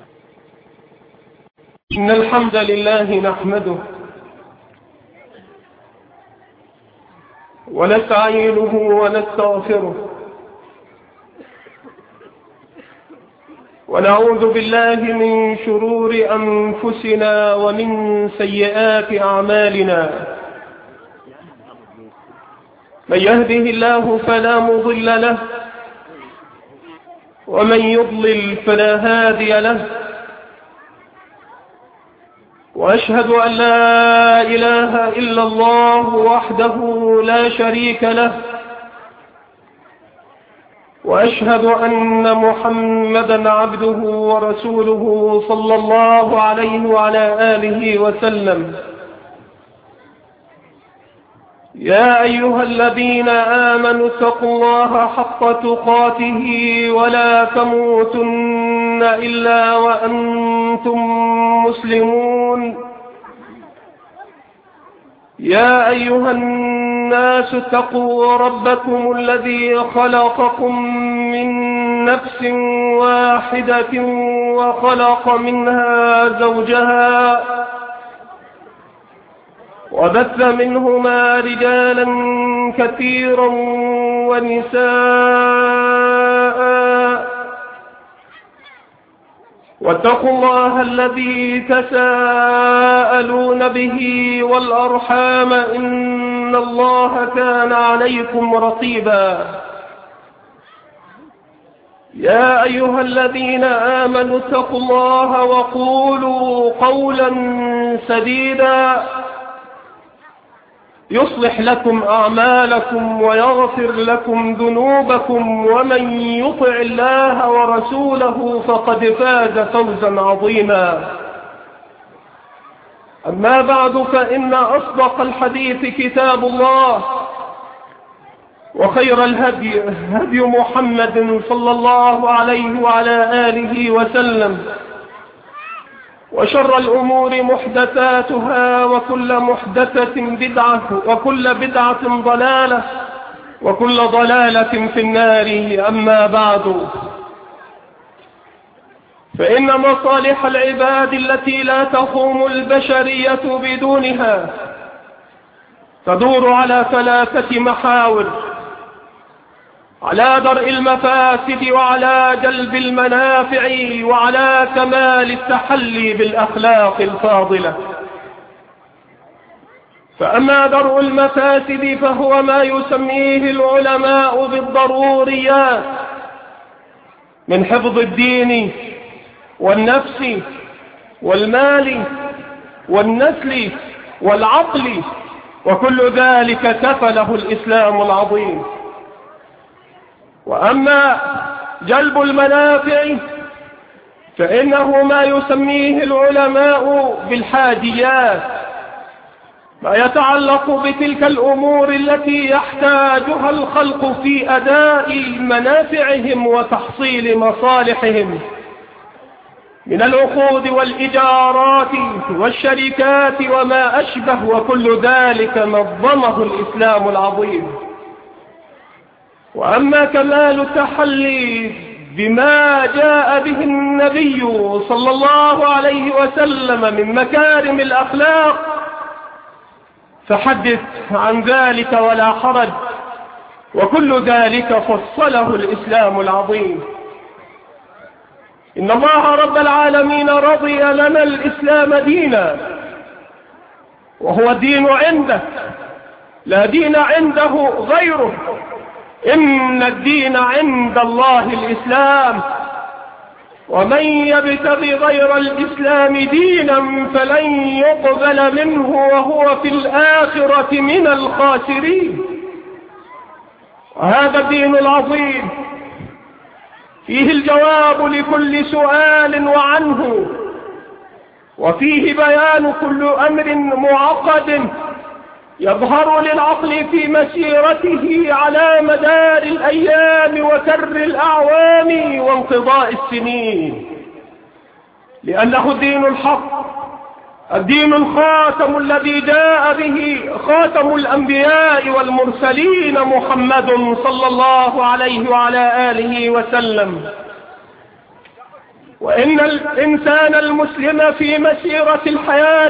إن الحمد لله نحمده ونستعينه ونستغفره ونعوذ بالله من شرور أنفسنا ومن سيئات أعمالنا. من يهده الله فلا مضل له ومن يضلل فلا هادي له. وأشهد أن لا إله إلا الله وحده لا شريك له. وأشهد أن محمدا عبده ورسوله صلى الله عليه وعلى آله وسلم. يا أيها الذين آمنوا اتقوا الله حق تقاته ولا تموتن إلا وأنتم مسلمون. يا أيها الناس اتقوا ربكم الذي خلقكم من نفس واحدة وخلق منها زوجها وبث منهما رجالا كثيرا ونساء واتقوا الله الذي تساءلون به والأرحام إن الله كان عليكم رقيبا. يا أيها الذين آمنوا اتقوا الله وقولوا قولا سديدا يصلح لكم أعمالكم ويغفر لكم ذنوبكم ومن يطع الله ورسوله فقد فاز فوزا عظيما. أما بعد فإن أصدق الحديث كتاب الله وخير الهدي هدي محمد صلى الله عليه وعلى آله وسلم. وشر الأمور محدثاتها وكل محدثة بدعة وكل بدعة ضلالة وكل ضلالة في النار. أما بعد فإن مصالح العباد التي لا تقوم البشرية بدونها تدور على ثلاثة محاور: على درء المفاسد وعلى جلب المنافع وعلى كمال التحلي بالأخلاق الفاضلة. فأما درء المفاسد فهو ما يسميه العلماء بالضروريات من حفظ الدين والنفس والمال والنسل والعقل، وكل ذلك كفله الإسلام العظيم. وأما جلب المنافع فإنه ما يسميه العلماء بالحاجيات، ما يتعلق بتلك الأمور التي يحتاجها الخلق في أداء منافعهم وتحصيل مصالحهم من العقود والإجارات والشركات وما أشبه، وكل ذلك نظمه الإسلام العظيم. وأما كمال التحلي بما جاء به النبي صلى الله عليه وسلم من مكارم الأخلاق فحدث عن ذلك ولا حرج، وكل ذلك فصله الإسلام العظيم. إن الله رب العالمين رضي لنا الإسلام دينا، وهو الدين عنده، لا دين عنده غيره. إن الدين عند الله الإسلام، ومن يبتغي غير الإسلام دينا فلن يقبل منه وهو في الآخرة من الخاسرين. وهذا الدين العظيم فيه الجواب لكل سؤال وعنه، وفيه بيان كل أمر معقد يظهر للعقل في مسيرته على مدار الأيام وكر الأعوام وانقضاء السنين، لأنه الدين الحق الدين الخاتم الذي جاء به خاتم الأنبياء والمرسلين محمد صلى الله عليه وعلى آله وسلم. وإن الإنسان المسلم في مسيرة الحياة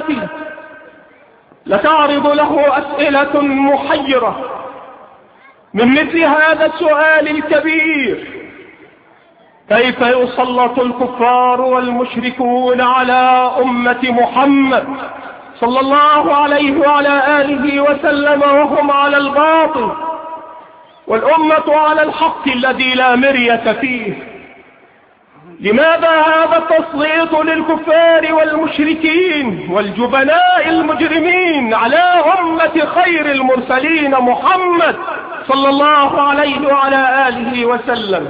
لتعرض له أسئلة محيرة من مثل هذا السؤال الكبير: كيف يسلط الكفار والمشركون على أمة محمد صلى الله عليه وعلى آله وسلم وهم على الباطل والأمة على الحق الذي لا مرية فيه؟ لماذا هذا التسليط للكفار والمشركين والجبناء المجرمين على أمة خير المرسلين محمد صلى الله عليه وعلى آله وسلم؟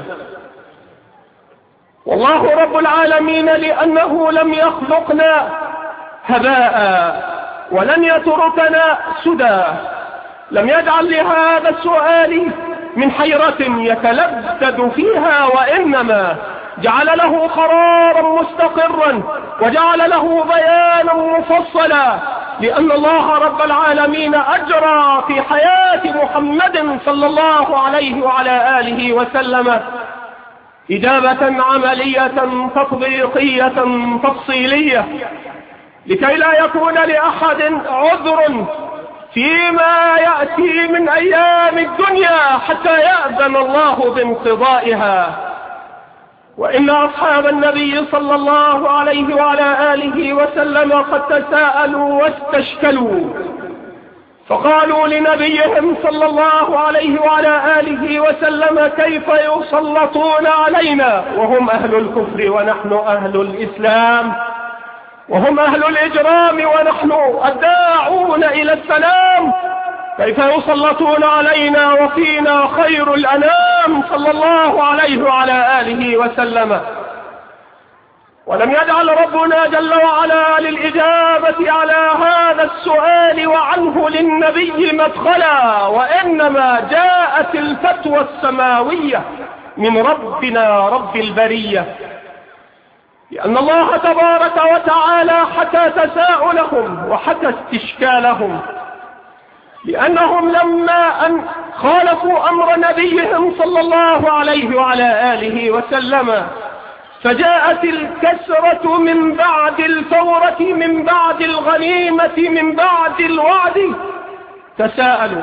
والله رب العالمين لأنه لم يخلقنا هباء ولن يتركنا سدى لم يجعل لهذا السؤال من حيرة يتلذذ فيها، وإنما جعل له قرارا مستقرا وجعل له بيانا مفصلا، لأن الله رب العالمين أجرى في حياة محمد صلى الله عليه وعلى آله وسلم إجابة عملية تطبيقية تفصيلية لكي لا يكون لأحد عذر فيما يأتي من أيام الدنيا حتى يأذن الله بانقضائها. وإن أصحاب النبي صلى الله عليه وعلى آله وسلم قد تساءلوا واستشكلوا، فقالوا لنبيهم صلى الله عليه وعلى آله وسلم: كيف يسلطون علينا وهم أهل الكفر ونحن أهل الإسلام، وهم أهل الإجرام ونحن الداعون إلى السلام؟ كيف يسلطون علينا وفينا خير الأنام صلى الله عليه وعلى آله وسلم؟ ولم يجعل ربنا جل وعلا للإجابة على هذا السؤال وعنه للنبي مدخلا، وإنما جاءت الفتوى السماوية من ربنا رب البرية، لأن الله تبارك وتعالى حكى تساؤلهم وحكى استشكالهم، لأنهم لما أن خالفوا أمر نبيهم صلى الله عليه وعلى آله وسلم فجاءت الكسرة من بعد الثورة، من بعد الغنيمة، من بعد الوعد، تساءلوا: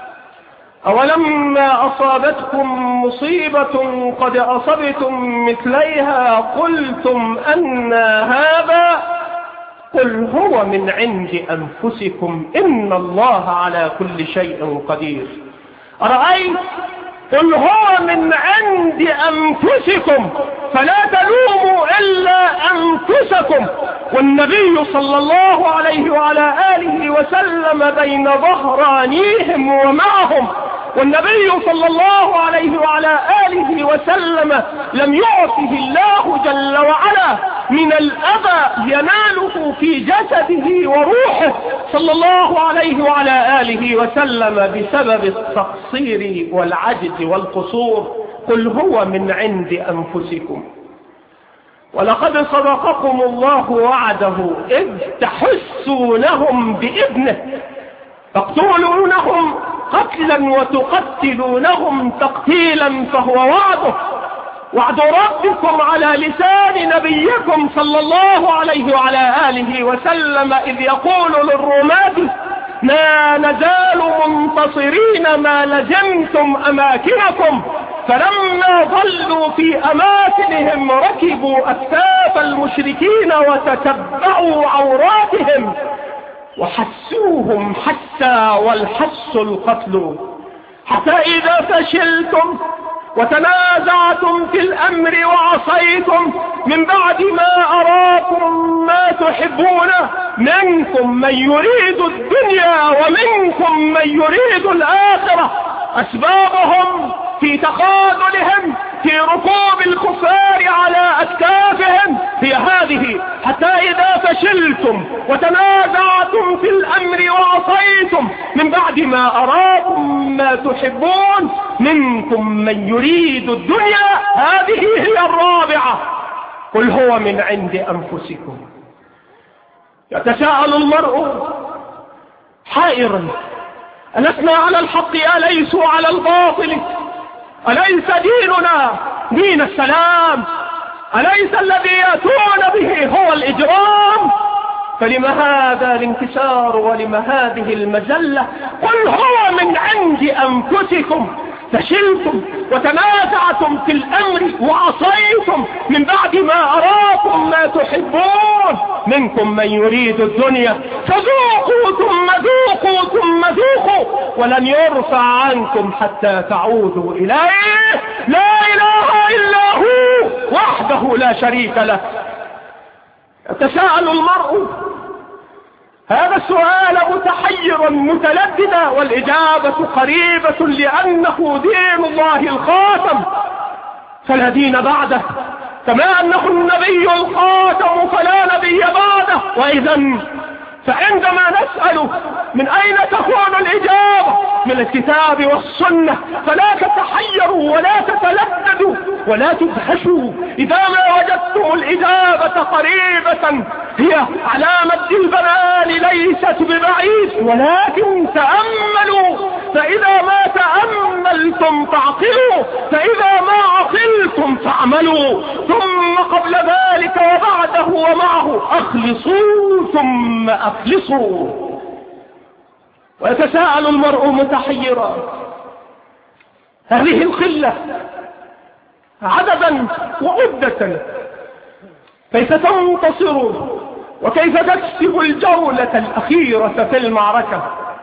أولما أصابتكم مصيبة قد أصبتم مثليها قلتم أن هذا؟ قل هو من عند أنفسكم إن الله على كل شيء قدير. أرأيت؟ قل هو من عند أنفسكم، فلا تلوموا إلا أنفسكم. والنبي صلى الله عليه وعلى آله وسلم بين ظهرانيهم ومعهم، والنبي صلى الله عليه وعلى آله وسلم لم يعطه الله جل وعلا من الأذى يناله في جسده وروحه صلى الله عليه وعلى آله وسلم بسبب التقصير والعجز والقصور. قل هو من عند أنفسكم. ولقد صدقكم الله وعده إذ تحسونهم بإذنه تقتلونهم قتلا وتقتلونهم تقتيلا، فهو وعده وعد ربكم على لسان نبيكم صلى الله عليه وعلى آله وسلم إذ يقول للرماة: ما نزال منتصرين ما لزمتم أماكنكم، فلما ظلوا في أماكنهم ركبوا أكتاف المشركين وتتبعوا عوراتهم وحسوهم حتى والحس القتل، حتى إذا فشلتم وتنازعتم في الأمر وعصيتم من بعد ما أراكم ما تحبون، منكم من يريد الدنيا ومنكم من يريد الآخرة، أسبابهم في تخاذلهم في ركوب الكفار على أكتافهم هي هذه: حتى إذا فشلتم وتنازعتم في الأمر وعصيتم من بعد ما أراكم ما تحبون، منكم من يريد الدنيا. هذه هي الرابعة: قل هو من عند أنفسكم. يتساءل المرء حائرا: ألسنا على الحق أليسوا على الباطل؟ أليس ديننا دين السلام؟ أليس الذي يأتون به هو الإجرام؟ فلم هذا الانكسار ولم هذه المزلة؟ قل هو من عند أنفسكم، فشلتم وتنازعتم في الأمر وعصيتم من بعد ما أراكم ما تحبون، منكم من يريد الدنيا فذوقوا ثم ذوقوا ثم ذوقوا ولن يرفع عنكم حتى تعودوا إليه، لا إله إلا هو وحده لا شريك له. يتساءل المرء هذا السؤال متحيرا متلددا، والإجابة قريبة لأنه دين الله الخاتم فلا دين بعده، كما أنه النبي الخاتم فلا نبي بعده. وإذا فعندما نسأل من أين تكون الإجابة من الكتاب والسنة فلا تتحيروا ولا تتلددوا ولا تدهشوا إذا ما وجدتم الإجابة قريبة، هي على مد البنان ليست ببعيد، ولكن تأملوا فإذا ما تأملتم تعقلوا، فإذا ما عقلتم تعملوا، ثم قبل ذلك وبعده ومعه أخلصوا ثم أخلصوا. ويتساءل المرء متحيرا: هذه القلة عددا وعدة كيف تنتصر وكيف تكسب الجولة الأخيرة في المعركة؟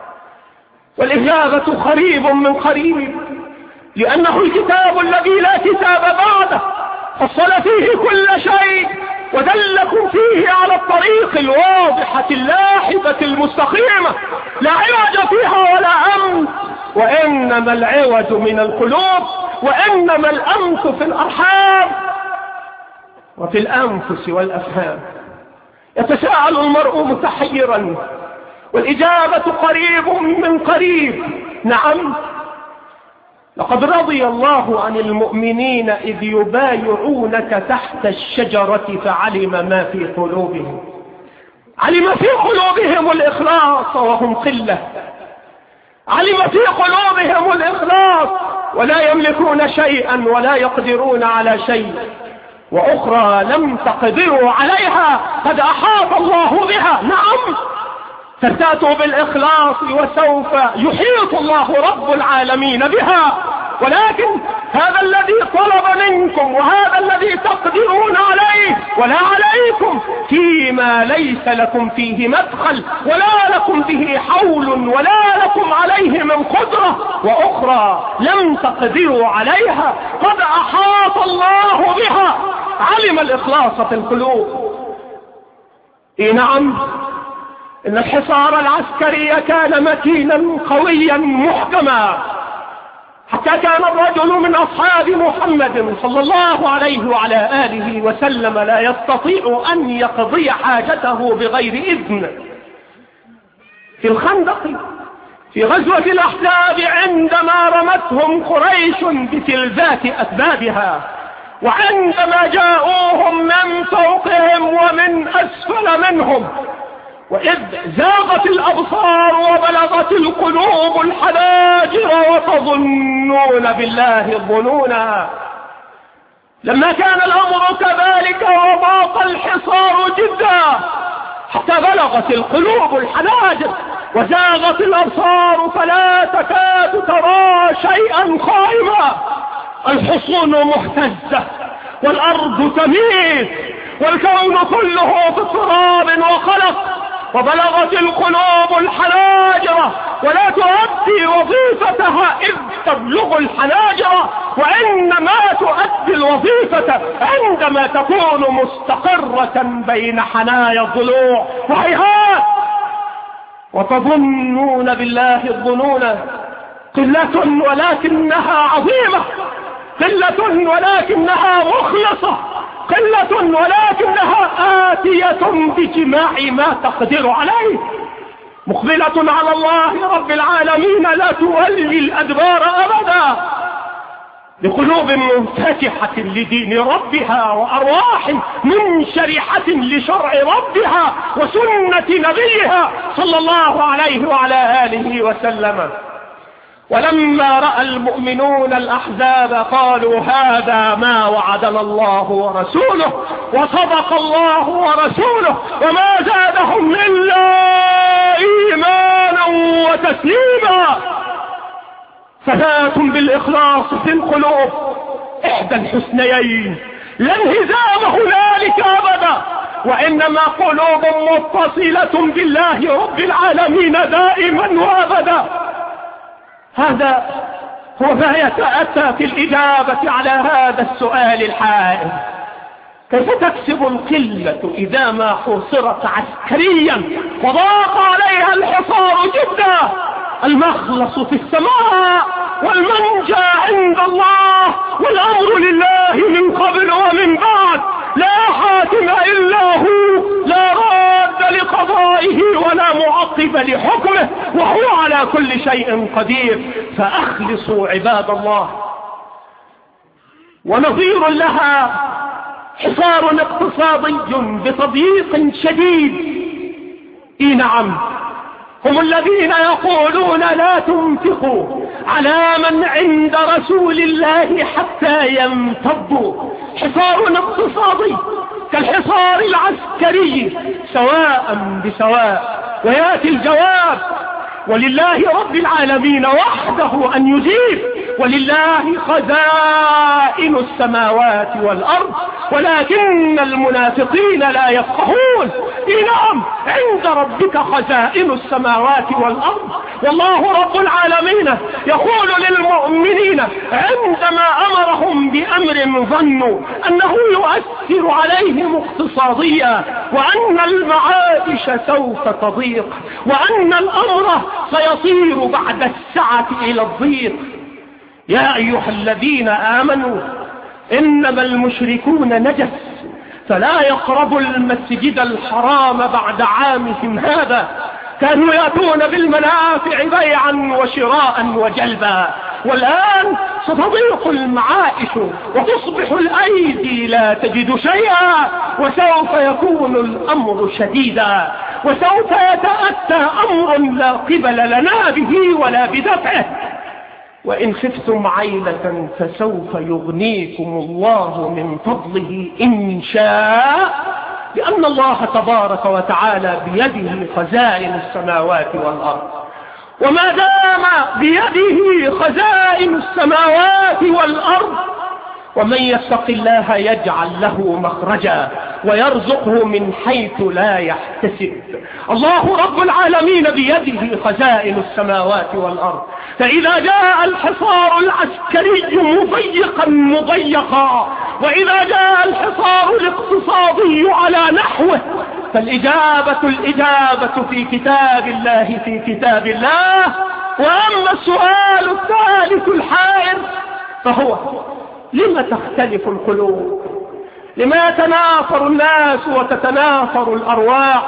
والإجابة قريب من قريب، لأنه الكتاب الذي لا كتاب بعده، فصل فيه كل شيء ودلكم فيه على الطريق الواضحة اللاحبة المستقيمة، لا عوج فيها ولا أمن، وإنما العوج من القلوب، وإنما الأمس في الأرحام وفي الأنفس والأفهام. يتساءل المرء متحيرا والإجابة قريب من قريب. نعم، لقد رضي الله عن المؤمنين إذ يبايعونك تحت الشجرة فعلم ما في قلوبهم، علم في قلوبهم الإخلاص وهم قلة، علم في قلوبهم الإخلاص ولا يملكون شيئا ولا يقدرون على شيء، وأخرى لم تقدروا عليها قد أحاط الله بها. نعم، فلتأتوا بالإخلاص وسوف يحيط الله رب العالمين بها، ولكن هذا الذي طلب منكم وهذا الذي تقدرون عليه ولا عليكم فيما ليس لكم فيه مدخل ولا لكم به حول ولا لكم عليه من قدرة، وأخرى لم تقدروا عليها قد أحاط الله بها. علم الإخلاص في القلوب. إيه نعم، إن الحصار العسكري كان متينا قويا محكما، حتى كان الرجل من أصحاب محمد صلى الله عليه وعلى آله وسلم لا يستطيع أن يقضي حاجته بغير إذن. في الخندق في غزوة الأحزاب عندما رمتهم قريش بتلذات أسبابها، وعندما جاءوهم من فوقهم ومن أسفل منهم، وإذ زاغت الأبصار وبلغت القلوب الحناجر وتظنون بالله الظنونا. لما كان الأمر كذلك وضاق الحصار جدا حتى بلغت القلوب الحناجر وزاغت الأبصار فلا تكاد ترى شيئا قائما، الحصون مهتزة والأرض تميل والكون كله في اضطراب وقلق، وبلغت القلوب الحناجر ولا تؤدي وظيفتها إذ تبلغ الحناجر، وإنما تؤدي الوظيفة عندما تكون مستقرة بين حنايا الضلوع. وهيهات، وتظنون بالله الظنون، قلة ولكنها عظيمة، قلة ولكنها مخلصة، قلة ولكنها آتية بجماع ما تقدر عليه، مقبلة على الله رب العالمين لا تولي الأدبار أبدا. لقلوب منفتحة لدين ربها، وأرواح منشرحة لشرع ربها وسنة نبيها صلى الله عليه وعلى آله وسلم. ولما رأى المؤمنون الأحزاب قالوا هذا ما وعدنا الله ورسوله وصدق الله ورسوله وما زادهم إلا إيمانا وتسليما. ثبات بالإخلاص في القلوب إحدى الحسنيين، لا انهزام هنالك أبدا، وإنما قلوب متصلة بالله رب العالمين دائما وأبدا. هذا هو ما يتأتى في الإجابة على هذا السؤال الحائر: كيف تكسب القلة إذا ما حوصرت عسكريا وضاق عليها الحصار جدا؟ المخلص في السماء والمنجى عند الله، والأمر لله من قبل ومن بعد، لا حاكم إلا هو، لا راد لقضائه ولا معقب لحكمه، وهو على كل شيء قدير. فأخلصوا عباد الله. ونظير لها حصار اقتصادي بتضييق شديد. اي نعم، هم الذين يقولون لا تنفقوا على من عند رسول الله حتى ينفضوا. حصار اقتصادي كالحصار العسكري سواء بسواء. ويأتي الجواب: ولله رب العالمين وحده أن يجيب، ولله خزائن السماوات والأرض ولكن المنافقين لا يفقهون. نعم، عند ربك خزائن السماوات والأرض. والله رب العالمين يقول للمؤمنين عندما أمرهم بأمر ظنوا أنه يؤثر عليهم اقتصاديا، وأن المعايش سوف تضيق، وأن الأمر سيصير بعد السعة إلى الضيق: يا أيها الذين آمنوا إنما المشركون نجس فلا يقربوا المسجد الحرام بعد عامهم هذا. كانوا يأتون بالمنافع بيعا وشراء وجلبا، والآن ستضيق المعائش وتصبح الأيدي لا تجد شيئا، وسوف يكون الأمر شديدا، وسوف يتأتى أمر لا قبل لنا به ولا بدفعه. وإن خفتم عيلة فسوف يغنيكم الله من فضله إن شاء، لأن الله تبارك وتعالى بيده خزائن السماوات والأرض. وما دام بيده خزائن السماوات والأرض، ومن يتق الله يجعل له مخرجا ويرزقه من حيث لا يحتسب. الله رب العالمين بيده خزائن السماوات والأرض. فإذا جاء الحصار العسكري مضيقا مضيقا، وإذا جاء الحصار الاقتصادي على نحوه، فالإجابة الإجابة في كتاب الله في كتاب الله. وأما السؤال الثالث الحائر فهو: لما تختلف القلوب؟ لما يتنافر الناس وتتنافر الأرواح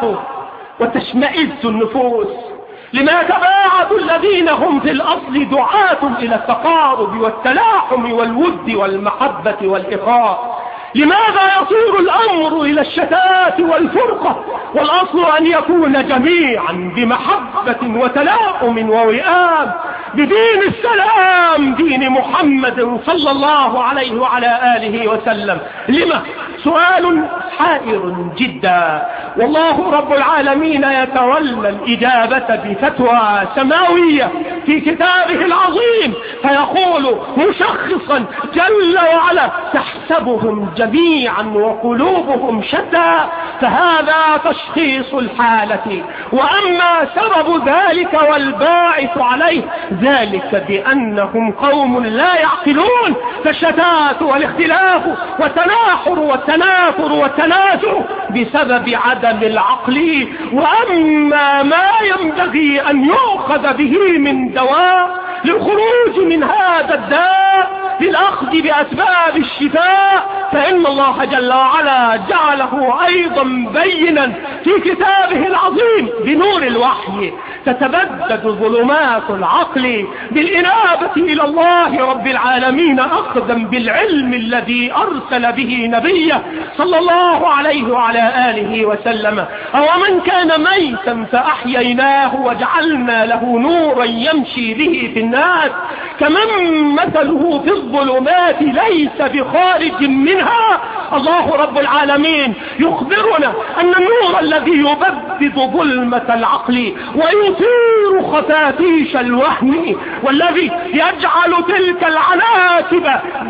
وتشمئز النفوس؟ لما يتباعد الذين هم في الأصل دعاة إلى التقارب والتلاحم والود والمحبة والإخاء؟ لماذا يصير الأمر إلى الشتات والفرقة، والأصل أن يكون جميعا بمحبة وتلاؤم ووئام بدين السلام، دين محمد صلى الله عليه وعلى آله وسلم؟ لما؟ سؤال حائر جدا، والله رب العالمين يتولى الإجابة بفتوى سماوية في كتابه العظيم، فيقول مشخصا جل وعلا: تحسبهم جميعا وقلوبهم شتى. فهذا تشخيص الحالة. وأما سبب ذلك والباعث عليه ذلك بأنهم قوم لا يعقلون، فالشتات والاختلاف والتناحر والتنافر والتنازع بسبب عدم العقل. وأما ما ينبغي أن يؤخذ به من دواء للخروج من هذا الداء، للأخذ بأسباب الشفاء، فإن الله جل وعلا جعله أيضا بينا في كتابه العظيم بنور الوحي. تتبدد ظلمات العقل بالإنابة إلى الله رب العالمين أخذا بالعلم الذي أرسل به نبيه صلى الله عليه وعلى آله وسلم. أو من كان ميتا فأحييناه وجعلنا له نورا يمشي به في الناس كمن مثله في الظلمات ليس بخارج منها. الله رب العالمين يخبرنا أن النور الذي يبدد ظلمة العقل ويثير خفافيش الوهم والذي يجعل تلك العناكب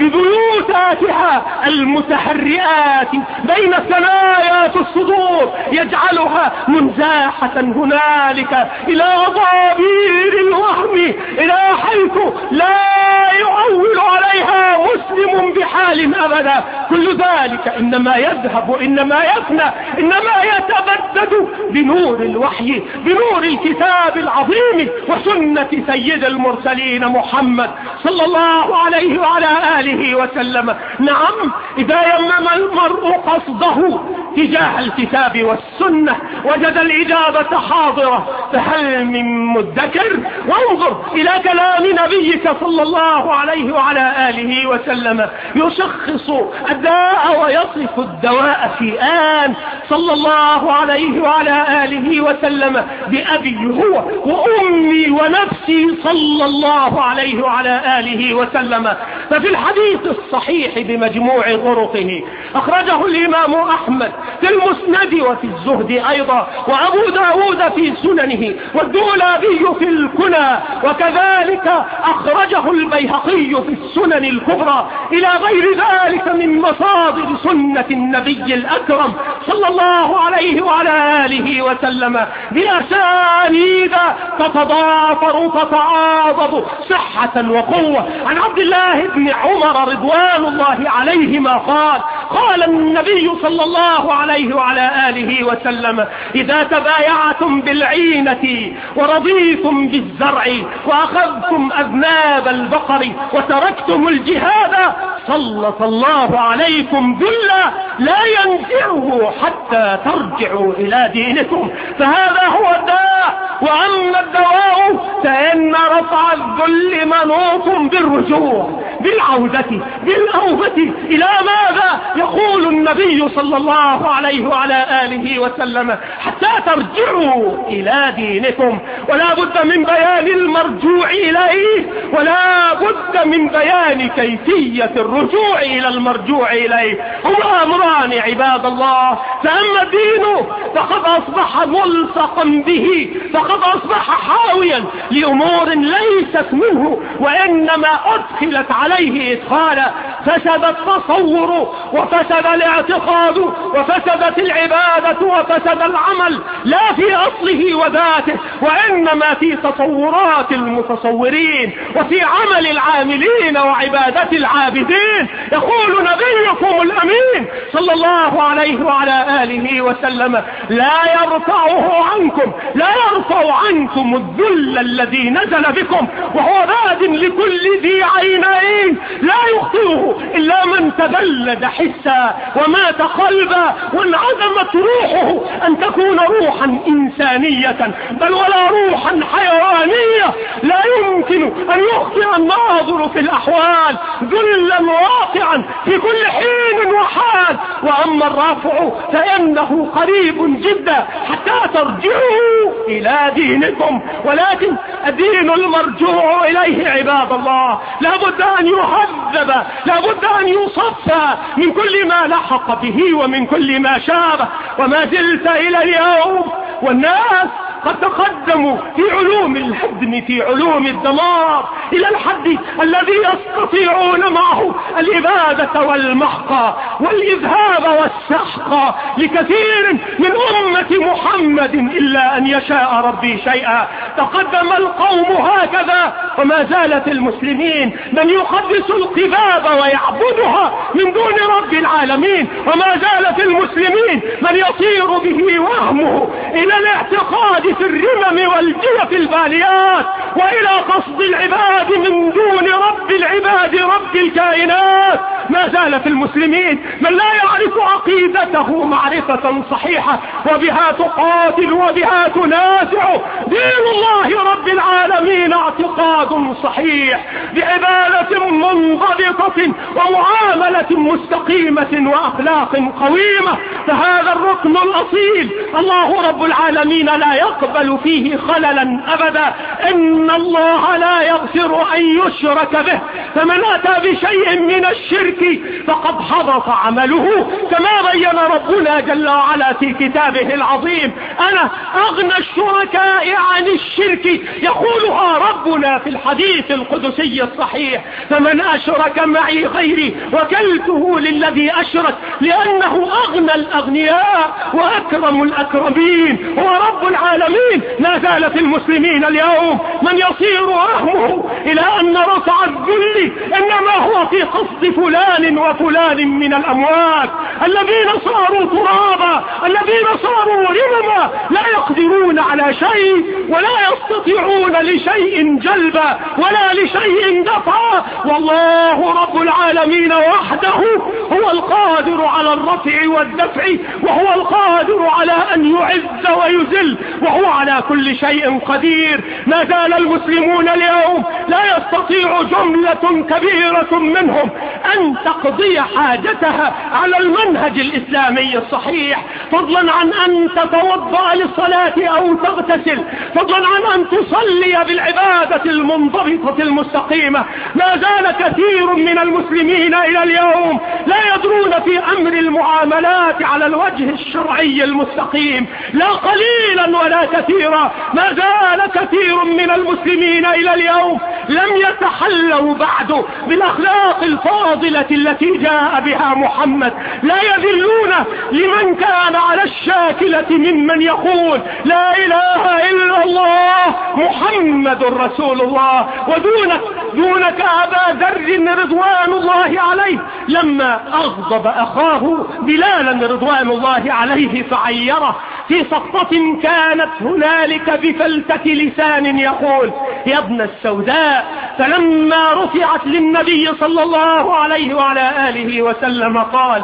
ببيوتاتها المتحرئات بين ثنايات الصدور يجعلها منزاحة هنالك إلى ضابير الوهم إلى حيث لا يعول عليها مسلم بحال أبدا. كل ذلك إنما يذهب إنما يفنى إنما يتبدد بنور الوحي بنور الكتاب العظيم وسنة سيد المرسلين محمد صلى الله عليه وعلى آله وسلم. نعم إذا يمم المرء قصده تجاه الكتاب والسنة وجد الإجابة حاضرة فهل من مدكر؟ وانظر إلى كلام نبيك صلى الله عليه وعلى آله وسلم يشخص الداء ويصف الدواء في آن صلى الله عليه وعلى آله وسلم بأبي هو وأمي ونفسي صلى الله عليه وعلى آله وسلم. ففي الحديث الصحيح بمجموع طرقه أخرجه الإمام أحمد في المسند وفي الزهد أيضا وأبو داود في سننه والدولابي في الكنى وكذلك أخرجه البيهقي في السنن الكبرى إلى غير ذلك من مصادر سنة النبي الأكرم صلى الله عليه وعلى آله وسلم بأسانيد تتضافر تتعاضد صحة وقوة. عن عبد الله بن عمر رضوان الله عليهما قال قال النبي صلى الله عليه وعلى آله وسلم إذا تبايعتم بالعينة ورضيتم بالزرع وأخذتم أذناب البقر وتركتم الجهاد سلط الله عليكم ذلا لا ينزعه حتى ترجعوا إلى دينكم. فهذا هو الداء. وأما الدواء فإن رفع الذل منوط بالرجوع بالعودة بالأوبة إلى ماذا يقول النبي صلى الله عليه وعلى آله وسلم حتى ترجعوا إلى دينكم. ولا بد من بيان المرجوع إليه ولا بد من بيان كيفية الرجوع إلى المرجوع إليه. هما أمران عباد الله. فأما الدين فقد أصبح ملصقا به فقد أصبح حاويا لأمور ليست منه وإنما أدخلت عليه إدخالا. فسد التصور وفسد الاعتقاد وفسدت العبادة وفسد العمل لا في أصله وذاته وإنما في تصورات المتصورين وفي عمل العاملين وعبادة العابدين. يقول نبيكم الأمين صلى الله عليه وعلى آله وسلم لا يرفعه عنكم لا يرفع عنكم الذل الذي نزل بكم وهو باد لكل ذي عينين لا يخطئه إلا من تبلد حسا ومات قلبا وانعدمت روحه أن تكون روحا إنسانية بل ولا روحا حيوانية. لا يمكن أن يخطئ الناظر في الأحوال ذلا واقعا في كل حين وحال. وأما الرافع فإنه قريب جدا حتى ترجعوا إلى دينكم. ولكن الدين المرجوع إليه عباد الله لا بد أن يهذب لا بد أن يصفى من كل ما لحق به ومن كل ما شابه. وما زلت إلى اليوم والناس قد تقدموا في علوم الهدم في علوم الدمار إلى الحد الذي يستطيعون معه الإبادة والمحق والإذهاب والسحق لكثير من أمة محمد إلا أن يشاء ربي شيئا. تقدم القوم هكذا وما زالت المسلمين من يقدس القباب ويعبدها من دون رب العالمين. وما زالت المسلمين من يطير به وهمه إلى الاعتقاد في الرمم والجيف الباليات وإلى قصد العباد من دون رب العباد رب الكائنات. ما زال في المسلمين من لا يعرف عقيدته معرفة صحيحة، وبها تقاتل وبها تنازع دين الله رب العالمين اعتقاد صحيح بعبادة منضبطة ومعاملة مستقيمة وأخلاق قويمة. فهذا الركن الأصيل الله رب العالمين لا يقبل فيه خللا أبدا. إن الله لا يغفر أن يشرك به، فمن أتى بشيء من الشرك فقد حبط عمله، كما بين ربنا جل وعلا في كتابه العظيم: أنا أغنى الشركاء عن الشرك، يقولها ربنا في الحديث القدسي الصحيح: فمن أشرك معي غيري وكلته للذي أشرك، لأنه أغنى الأغنياء وأكرم الأكرمين هو رب العالمين. لا زال في المسلمين اليوم من يصير وهمه إلى أن رفع الذل إنما هو في قصد فلان وفلان من الأموات الذين صاروا ترابا، الذين صاروا رمما، لا يقدرون على شيء ولا يستطيعون لشيء جلبا ولا لشيء دفعا. والله رب العالمين وحده هو القادر على الرفع والدفع، وهو القادر على أن يعز ويذل، وهو على كل شيء قدير. ما زال المسلمون اليوم لا يستطيع جملة كبيرة منهم أن تقضي حاجتها على المنهج الإسلامي الصحيح، فضلا عن أن تتوضأ للصلاة أو تغتسل، فضلا عن أن تصلي بالعبادة المنضبطة المستقيمة. ما زال كثير من المسلمين إلى اليوم لا يدرون في أمر المعاملات على الوجه الشرعي المستقيم، لا قليلا ولا كثيرا. ما زال كثير من المسلمين إلى اليوم لم يتحلوا بعد بالأخلاق الفاضلة التي جاء بها محمد، لا يذلون لمن كان على الشاكلة ممن يقول لا إله إلا الله محمد رسول الله. ودونك دونك أبا ذر رضوان الله عليه لما أغضب أخاه بلالا رضوان الله عليه فعيره في سقطة كانت هنالك بفلتة لسان يقول: يا ابن السوداء. فلما رفعت للنبي صلى الله عليه وعلى آله وسلم قال: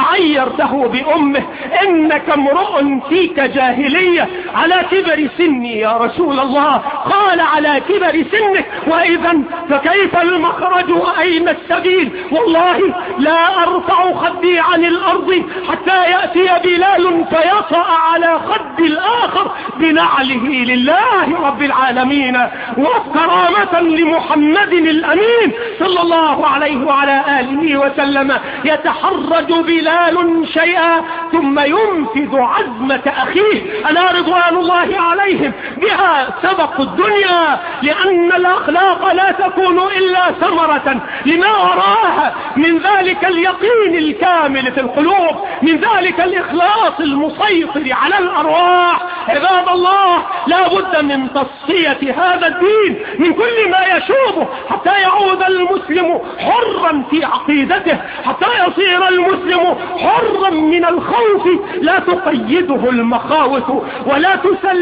أعيرته بأمه، إنك امرؤ فيك جاهلية، على كبر سني يا رسول الله. قال: على كبر سنك، وإذا فكيف المخرج وأين السبيل؟ والله لا أرفع خدي عن الأرض حتى يأتي بلال فيطأ على خد الآخر بنعله لله رب العالمين، وكرامة لمحمد الأمين صلى الله عليه وعلى آله وسلم. يتحرج بلال شيئا ثم ينفذ عزمة أخيه ألا رضوان الله عليهم، بها سبق الدنيا، لأن الأخلاق لا تكون إلا ثمرة لما وراها من ذلك اليقين الكامل في القلوب، من ذلك الإخلاص المسيطر على الأرواح. عباد الله، لا بد من تصفية هذا الدين من كل ما يشوبه حتى يعود المسلم حرا في عقيدته، حتى يصير المسلم حرا من الخوف لا تقيده المخاوف ولا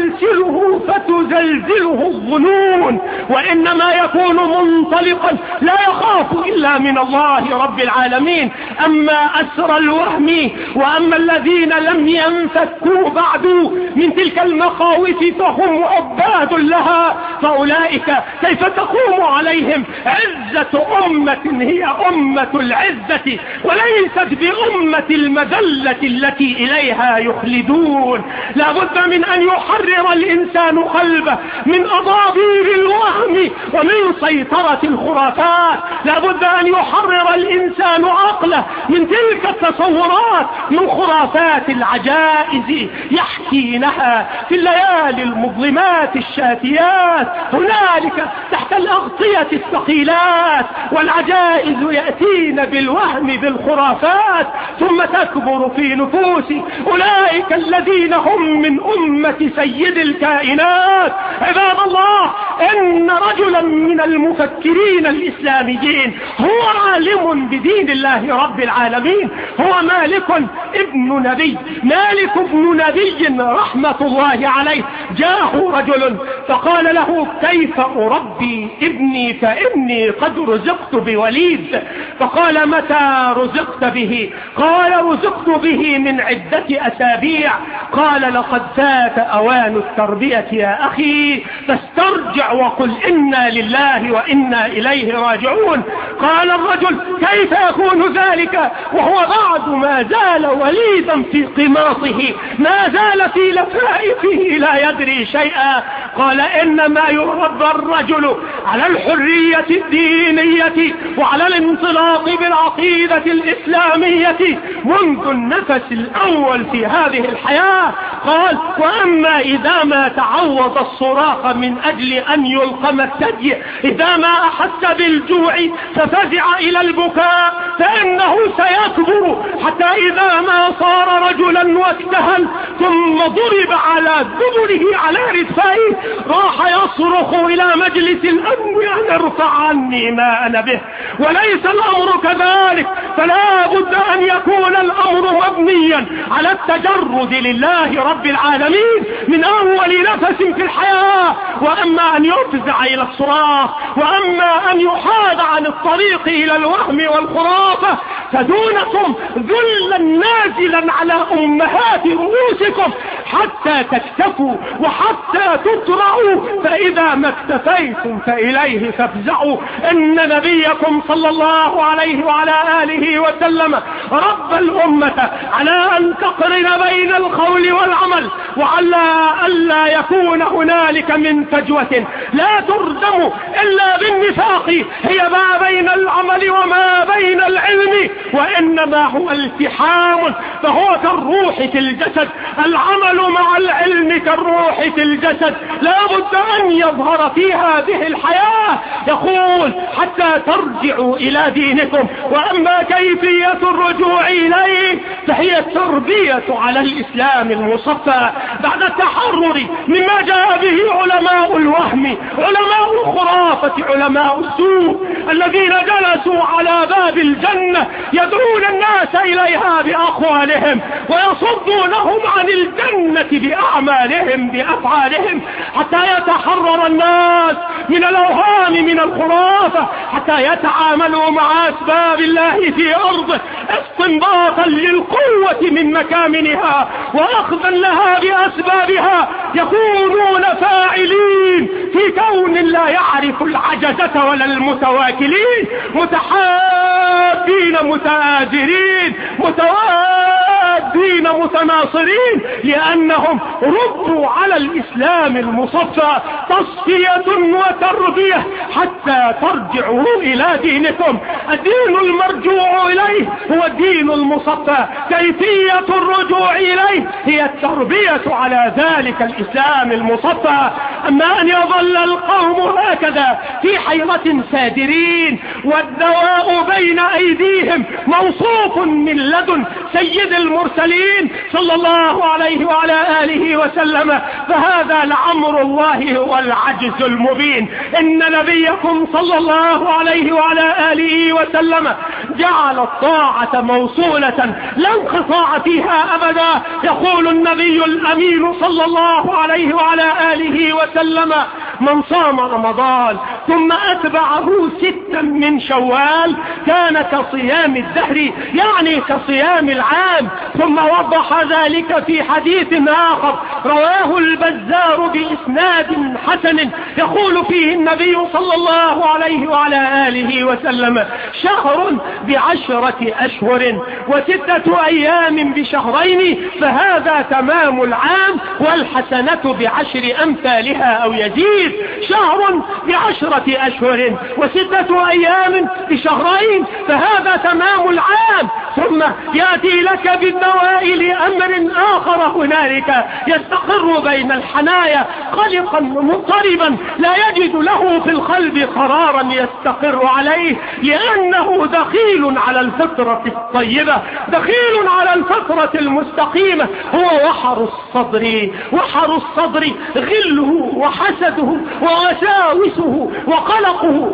تسلسله فتزلزله الظنون، وإنما يكون منطلقا لا يخاف إلا من الله رب العالمين. أما أسر الوهم وأما الذين لم ينفكوا بعد من تلك المخاوف فهم عباد لها، فأولئك كيف تقوم عليهم عزة أمة هي أمة العزة وليست بأمة المذلة التي إليها يخلدون. لا بد من أن يحرر الإنسان قلبه من أضابير الوهم ومن سيطرة الخرافات، لا بد أن يحرر الإنسان عقله من تلك التصورات، من خرافات العجائز يحكينها في الليالي المظلمات الشاتيات. هنالك تحت الأغطية الثقيلات والعجائز يأتين بالوهم بالخرافات ثم تكبر في نفوس أولئك الذين هم من أمة سيد الكائنات. عباد الله، إن رجلا من المفكرين الإسلاميين هو عالم بدين الله رب العالمين، هو مالك ابن نبي، مالك ابن نبي علي رحمة الله عليه جاءه رجل فقال له كيف أربي ابني فإني قد رزقت بوليد. فقال متى رزقت به؟ قال رزقت به من عدة أسابيع. قال لقد فات أوان التربية يا أخي، فاسترجع وقل إنا لله وإنا إليه راجعون. قال الرجل كيف يكون ذلك وهو بعد ما زال وليدا في قماطه، ما زال في لفائفه لا يدري شيئا. قال إنما يربى الرجل على الحرية الدينية وعلى الانطلاق بالعقيدة الإسلامية منذ النفس الأول في هذه الحياة. قال وأما إذا ما تعوض الصراخ من أجل أن يلقم الثدي، إذا ما أحس بالجوع ففزع إلى البكاء فإنه سيكبر حتى إذا ما صار رجلا واكتهل ثم ضرب على دبره على رفائه راح يصرخ إلى مجلس الأمن أن ارفع عني ما أنا به. وليس الأمر كذلك، فلا بد أن يكون الأمر مبنيا على التجرد لله رب العالمين من أول نفس في الحياة. وأما أن يفزع إلى الصراخ وأما أن يحاد عن الطريق إلى الوهم والخرافة فدونكم ذلا نازلا على أمهات رؤوسكم حتى تكتفوا وحتى تطرعوا، فإذا ما اكتفيتم فإليه فافزعوا. إن نبيكم صلى الله عليه وعلى آله وسلم رب الأمة على أن تقرن بين القول والعمل، وعلى ألا يكون هنالك من فجوة لا تردم إلا بالنفاق هي ما بين العمل وما بين العلم، وإنما هو التحام، فهو كالروح في الجسد. العمل مع العلم كالروح في الجسد، لا بد أن يظهر في هذه الحياة. يقول حتى ترجعوا إلى دينكم. وأما كيفية الرجوع إليه فهي التربية على الإسلام المصفى بعد التحرر مما جاء به علماء الوهم، علماء الخرافة، علماء السوء الذين جلسوا على باب الجنة يدعون الناس إليها بأقوالهم ويصدونهم عن الجنة بأعمالهم بأفعالهم، حتى يتحرر الناس من الأوهام من الخرافة، حتى يتعاملوا مع أسباب الله في أرضه استنباطا للقوة من مكامنها وأخذا لها بأسبابها، يكونون فاعلين في كون لا يعرف العجزة ولا المتواكلين، متحابين متآزرين متوادين متناصرين، لأنهم ربوا على الإسلام المصفى تصفية وتربية حتى ترجعوا إلى دينكم. الدين المرجوع إليه هو الدين المصفى، كيفية الرجوع إليه هي التربية على ذلك الإسلام المصفى. أما أن يظل القوم هكذا في حيرة سادرين والدواء بين أيديهم موصوف من لدن سيد المرسلين صلى الله عليه وعلى آله وسلم، فهذا لأمر الله هو العجز المبين. إن نبيكم صلى الله عليه وعلى آله وسلم جعل الطاعة موصولة لا انقطاع فيها أبدا. يقول النبي الأمين صلى الله عليه وعلى آله وسلم من صام رمضان ثم أتبعه ستا من شوال كان كصيام الدهر، يعني كصيام العام. ثم وضح ذلك في حديث آخر رواه البزار بإسناد حسن يقول فيه النبي صلى الله عليه وعلى آله وسلم شهر بعشرة أشهر وستة أيام بشهرين فهذا تمام العام والحسنة بعشر أمثالها أو يزيد. شهر بعشرة أشهر وستة أيام بشهرين فهذا تمام العام. ثم يأتي لك بالدواء لأمر آخر هنالك يستقر بين الحنايا قلقا مضطربا لا يجد له في القلب قرارا يستقر عليه، لأنه دخيل على الفطرة الطيبة، دخيل على الفطرة المستقيمة. هو وحر الصدر، وحر الصدر غله وحسده ووساوسه وقلقه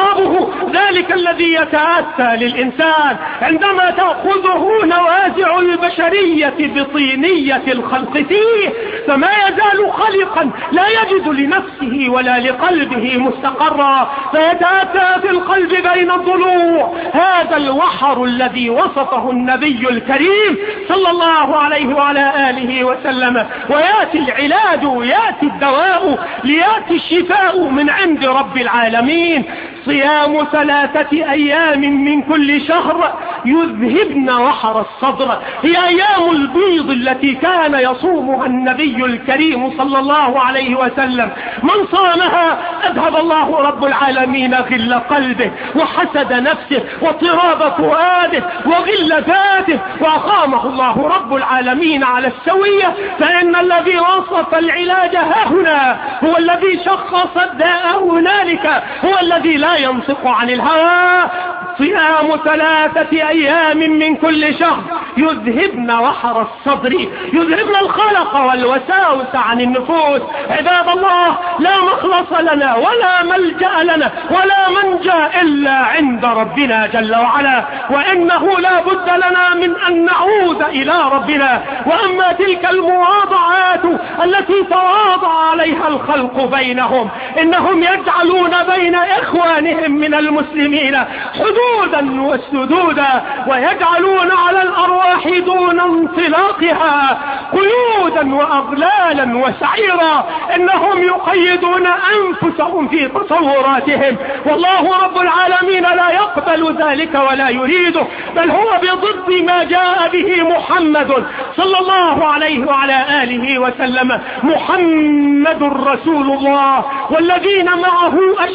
واضطرابه، ذلك الذي يتأتى للإنسان عندما تأخذه نوازع البشر البشرية بطينية الخلق فيه، فما يزال خلقا لا يجد لنفسه ولا لقلبه مستقرا، فيتأتى في القلب بين الضلوع. هذا الوحر الذي وصفه النبي الكريم صلى الله عليه وعلى آله وسلم. ويأتي العلاج، يأتي الدواء، ليأتي الشفاء من عند رب العالمين. صيام ثلاثة أيام من كل شهر يذهبن وحر الصدر، هي أيام البيض التي كان يصومها النبي الكريم صلى الله عليه وسلم. من صامها أذهب الله رب العالمين غل قلبه وحسد نفسه واضطراب فؤاده وغل ذاته، وأقامه الله رب العالمين على السوية. فإن الذي وصف العلاج هنا هو الذي شخص الداء هنالك، هو الذي لا ينطق عن الهوى. صيام ثلاثة أيام من كل شهر يذهبن وحر الصدر، يذهبن الخلق والوساوس عن النفوس. عباد الله، لا مخلص لنا ولا ملجأ لنا ولا منجا إلا عند ربنا جل وعلا، وإنه لا بد لنا من أن نعود إلى ربنا. وأما تلك المواضعات التي تواضع عليها الخلق بينهم، إنهم يجعلون بين إخوانهم من المسلمين حدودا وسدودا، ويجعلون على الأرواح دون انطلاقها قيودا وأغلالا وسعيرا. إنهم يقيدون أنفسهم في تصوراتهم، والله رب العالمين لا يقبل ذلك ولا يريده، بل هو بضد ما جاء به محمد صلى الله عليه وعلى آله وسلم. محمد رسول الله، والذين معه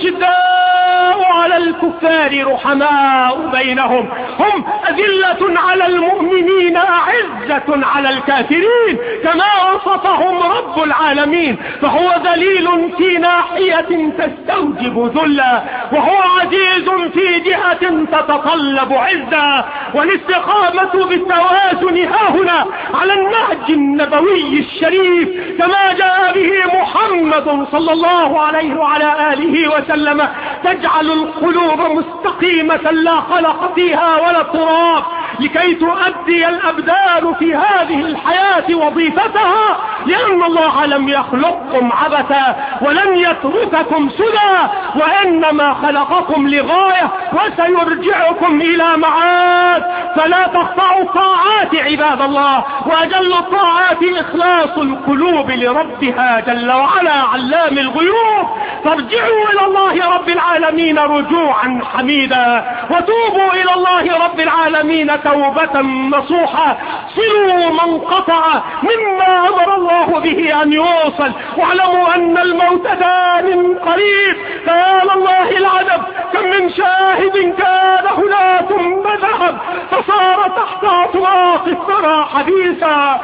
أشداء على الكفار رحماء بينهم، هم أذلة على المؤمنين أعزة على الكافرين، كما وصفهم رب العالمين. فهو ذليل في ناحية تستوجب ذلا، وهو عزيز في جهة تتطلب عزة. والاستقامة بالتوازن هاهنا على النهج النبوي الشريف كما جاء به محمد صلى الله عليه وعلى آله وسلم، تجعل القلوب مستقيمة لا خلق فيها ولا تراب، لكي تؤدي الأبدان في هذه الحياة وظيفتها، لأن الله لم يخلقكم عبثا ولن يترككم سدى، وإنما خلقكم لغاية وسيرجعكم إلى معاد. فلا تخضعوا الطاعات عباد الله، وأجل الطاعات إخلاص القلوب لربها جل وعلا علام الغيوب. فارجعوا إلى الله رب العالمين رجوعا حميدا، وتوبوا إلى الله رب العالمين توبة نصوحا. صلوا من قطع مما أمر الله به أن يوصل، واعلموا أن الموت دان قريب. فيا لله العجب، كم من شاهد كان هنا ثم ذهب فصار تحت أطراف الثرى حديثا،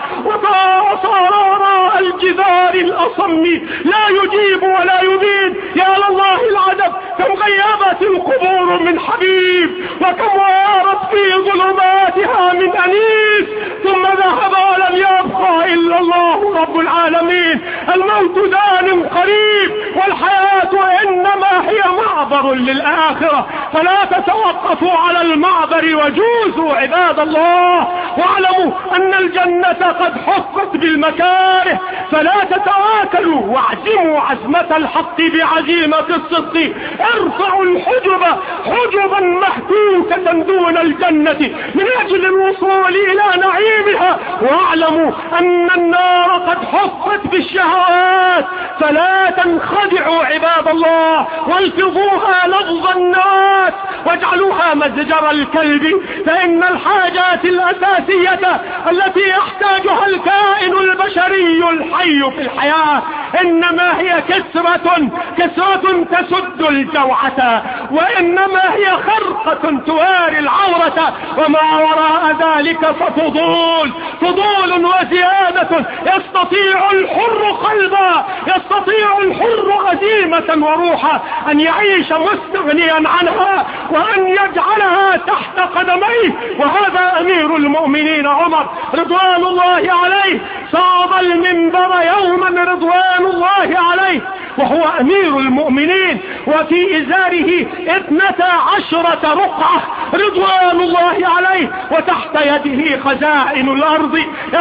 وصار وراء الجدار الأصم لا يجيب ولا يبيد. يا لله العجب، كم غيبت القبور من حبيب، وكم وارت في ظلماتها من أنيس، ثم ذهب ولم يبقى إلا الله رب العالمين. الموت دان قريب، والحياة إنما هي معبر للآخرة، فلا تتوقفوا على المعبر وجوزوا عباد الله. واعلموا أن الجنة قد حفت بالمكاره، فلا تتواكلوا واعزموا عزمة الحق بعزيمة الصدق. ارفعوا الحجب حجبا محكوكة دون الجنة من أجل الوصول إلى نعيمها، واعلموا أن النار قد حفت بالشهوات، فلا تنخدعوا عباد الله والفظوها لفظ الناس واجعلوها مزجر الكلب. فإن الحاجات الأساسية التي يحتاجها الكائن البشري الحي في الحياة إنما هي كسرة كسرة تسد الجوعة، وإنما هي خرقة تواري العورة، وما وراء ذلك ففضول فضول وزيادة. يستطيع الحر قلبا، يستطيع الحر عزيمة وروحا أن يعيش مستغنيا عنها وأن يجعلها تحت قدميه. وهذا أمير المؤمنين عمر عمر رضوان الله عليه صعد المنبر يوما رضوان الله عليه وهو أمير المؤمنين وفي إزاره اثنتا عشرة رقعة رضوان الله عليه وتحت يده خزائن الأرض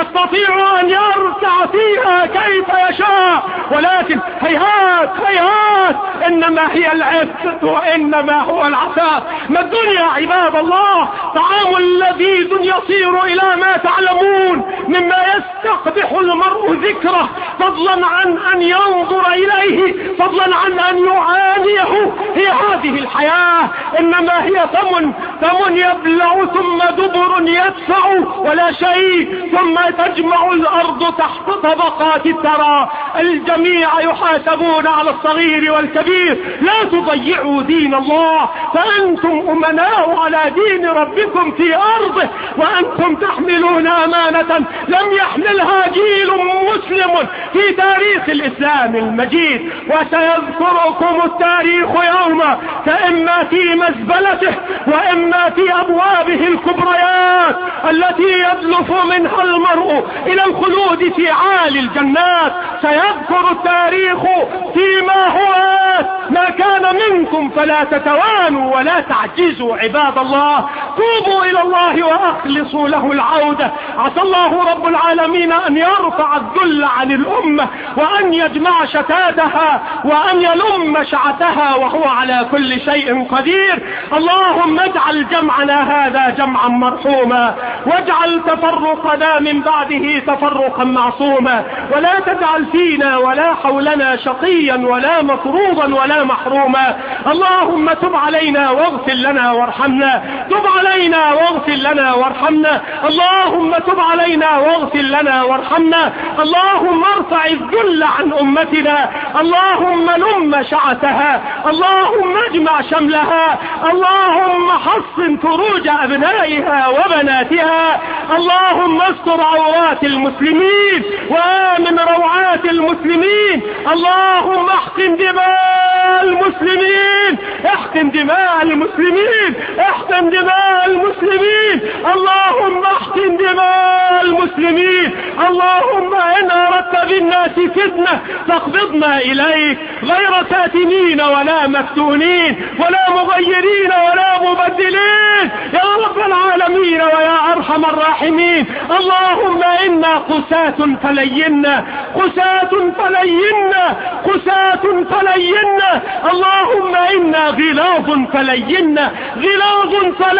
يستطيع أن يركع فيها كيف يشاء، ولكن هيهات هيهات إنما هي العفة وإنما هو العفاف. ما الدنيا عباد الله طعام لذيذ يصير إلى ما تعلمون مما يستقبح المرء ذكره، فضلا عن أن ينظر إليه، فضلا عن أن يعانيه. هي هذه الحياة، إنما هي ثمن ثمن يبلع ثم دبر يدفع ولا شيء، ثم تجمع الأرض تحت طبقات الثرى. الجميع يحاسبون على الصغير والكبير. لا تضيعوا دين الله، فأنتم أمناء على دين ربكم في أرضه، وأنتم تحملون أمانة لم يحملها جيل مسلم في تاريخ الإسلام المجيد. وسيذكركم التاريخ يوما فإما في مزبلته وإما في أبوابه الكبريات التي يدلف منها المرء إلى الخلود في عالي الجنات. سيذكر التاريخ فيما هو ما كان منكم، فلا تتوانوا ولا تعجزوا عباد الله. توبوا إلى الله وأخلصوا له العودة. عسى الله رب العالمين أن يرفع الذل عن الأمة وأن يجمع شتاتها وأن يلم شعتها، وهو على كل شيء قدير. اللهم اجعل جمعنا هذا جمعا مرحوما، واجعل تفرقنا من بعده تفرقا معصوما، ولا تجعل فينا ولا حولنا شقيا ولا مطرودا ولا محروما. اللهم تب علينا واغفر لنا وارحمنا، تب علينا واغفر لنا وارحمنا، اللهم تب علينا واغفر لنا وارحمنا. اللهم ارفع الذل عن أمتنا، اللهم لم شعتها، اللهم اجمع شملها، اللهم حصن فروج أبنائها وبناتها، اللهم استر عورات المسلمين وآمن روعات المسلمين، اللهم احقن دماء المسلمين، احقن دماء المسلمين، احقن دماء المسلمين، اللهم احقن دماء المسلمين. اللهم إن أردت بالناس فتنة فاقبضنا إليك غير كاتمين ولا مفتونين ولا مغيرين ولا مبدلين يا رب العالمين ويا أرحم الراحمين. اللهم إنا قساة فلينا، قساة فلينا، قساة فلينا. اللهم إنا غلاظ فلينا، غلاظ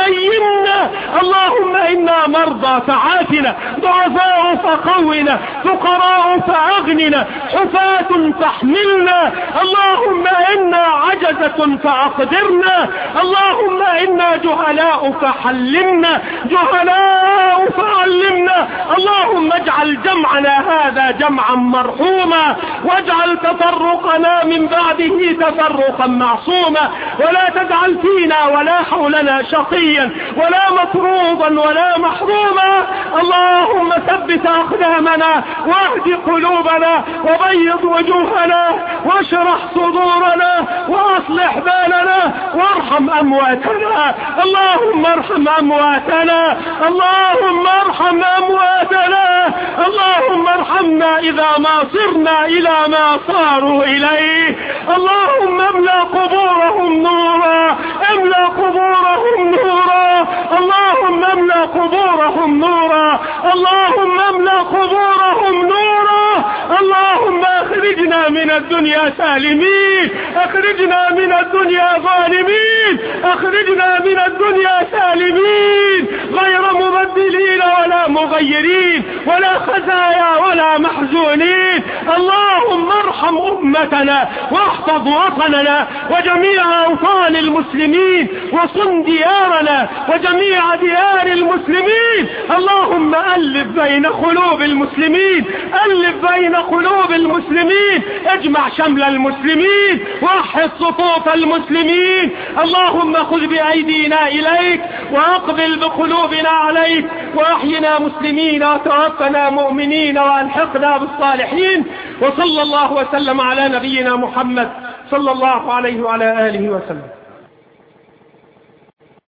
فلينا. اللهم إنا مرضى فعافنا، ضعفاء فقونا، فقراء فأغننا، حفاة فاحملنا. اللهم إنا عجزة فأقدرنا، اللهم إنا جهلاء فحلمنا، جهلاء فعلمنا. اللهم اجعل جمعنا هذا جمعا مرحوما، واجعل تفرقنا من بعده تفرقا معصوما، ولا تجعل فينا ولا حولنا شقيا ولا مطرودا ولا محروما. اللهم ثبت أقدامنا واهد قلوبنا وبيض وجوهنا واشرح صدورنا واصلح بالنا وارحم أمواتنا. اللهم ارحم أمواتنا، اللهم ارحم أمواتنا، اللهم ارحمنا إذا ما صرنا إلى ما صاروا إليه. اللهم املأ قبورهم نورا، املأ قبورهم نورا، اللهم املأ قبورهم نورا، اللهم املأ قبورهم نورا. اللهم اخرجنا من الدنيا سالمين، اخرجنا من الدنيا ظالمين، اخرجنا من الدنيا سالمين غير مبدلين ولا مغيرين ولا خزايا ولا محزونين. اللهم ارحم أمتنا واحفظ وطننا وجميع أوطان المسلمين، وصن ديارنا وجميع ديار المسلمين. اللهم ألف بين قلوب المسلمين، ألف بين قلوب المسلمين، اجمع شمل المسلمين، وحد صفوف المسلمين. اللهم خذ بأيدينا إليك وأقبل بقلوبنا عليك، وأحينا مسلمين وتوفنا مؤمنين وألحقنا بالصالحين. وصلى الله وسلم على نبينا محمد صلى الله عليه وعلى آله وسلم.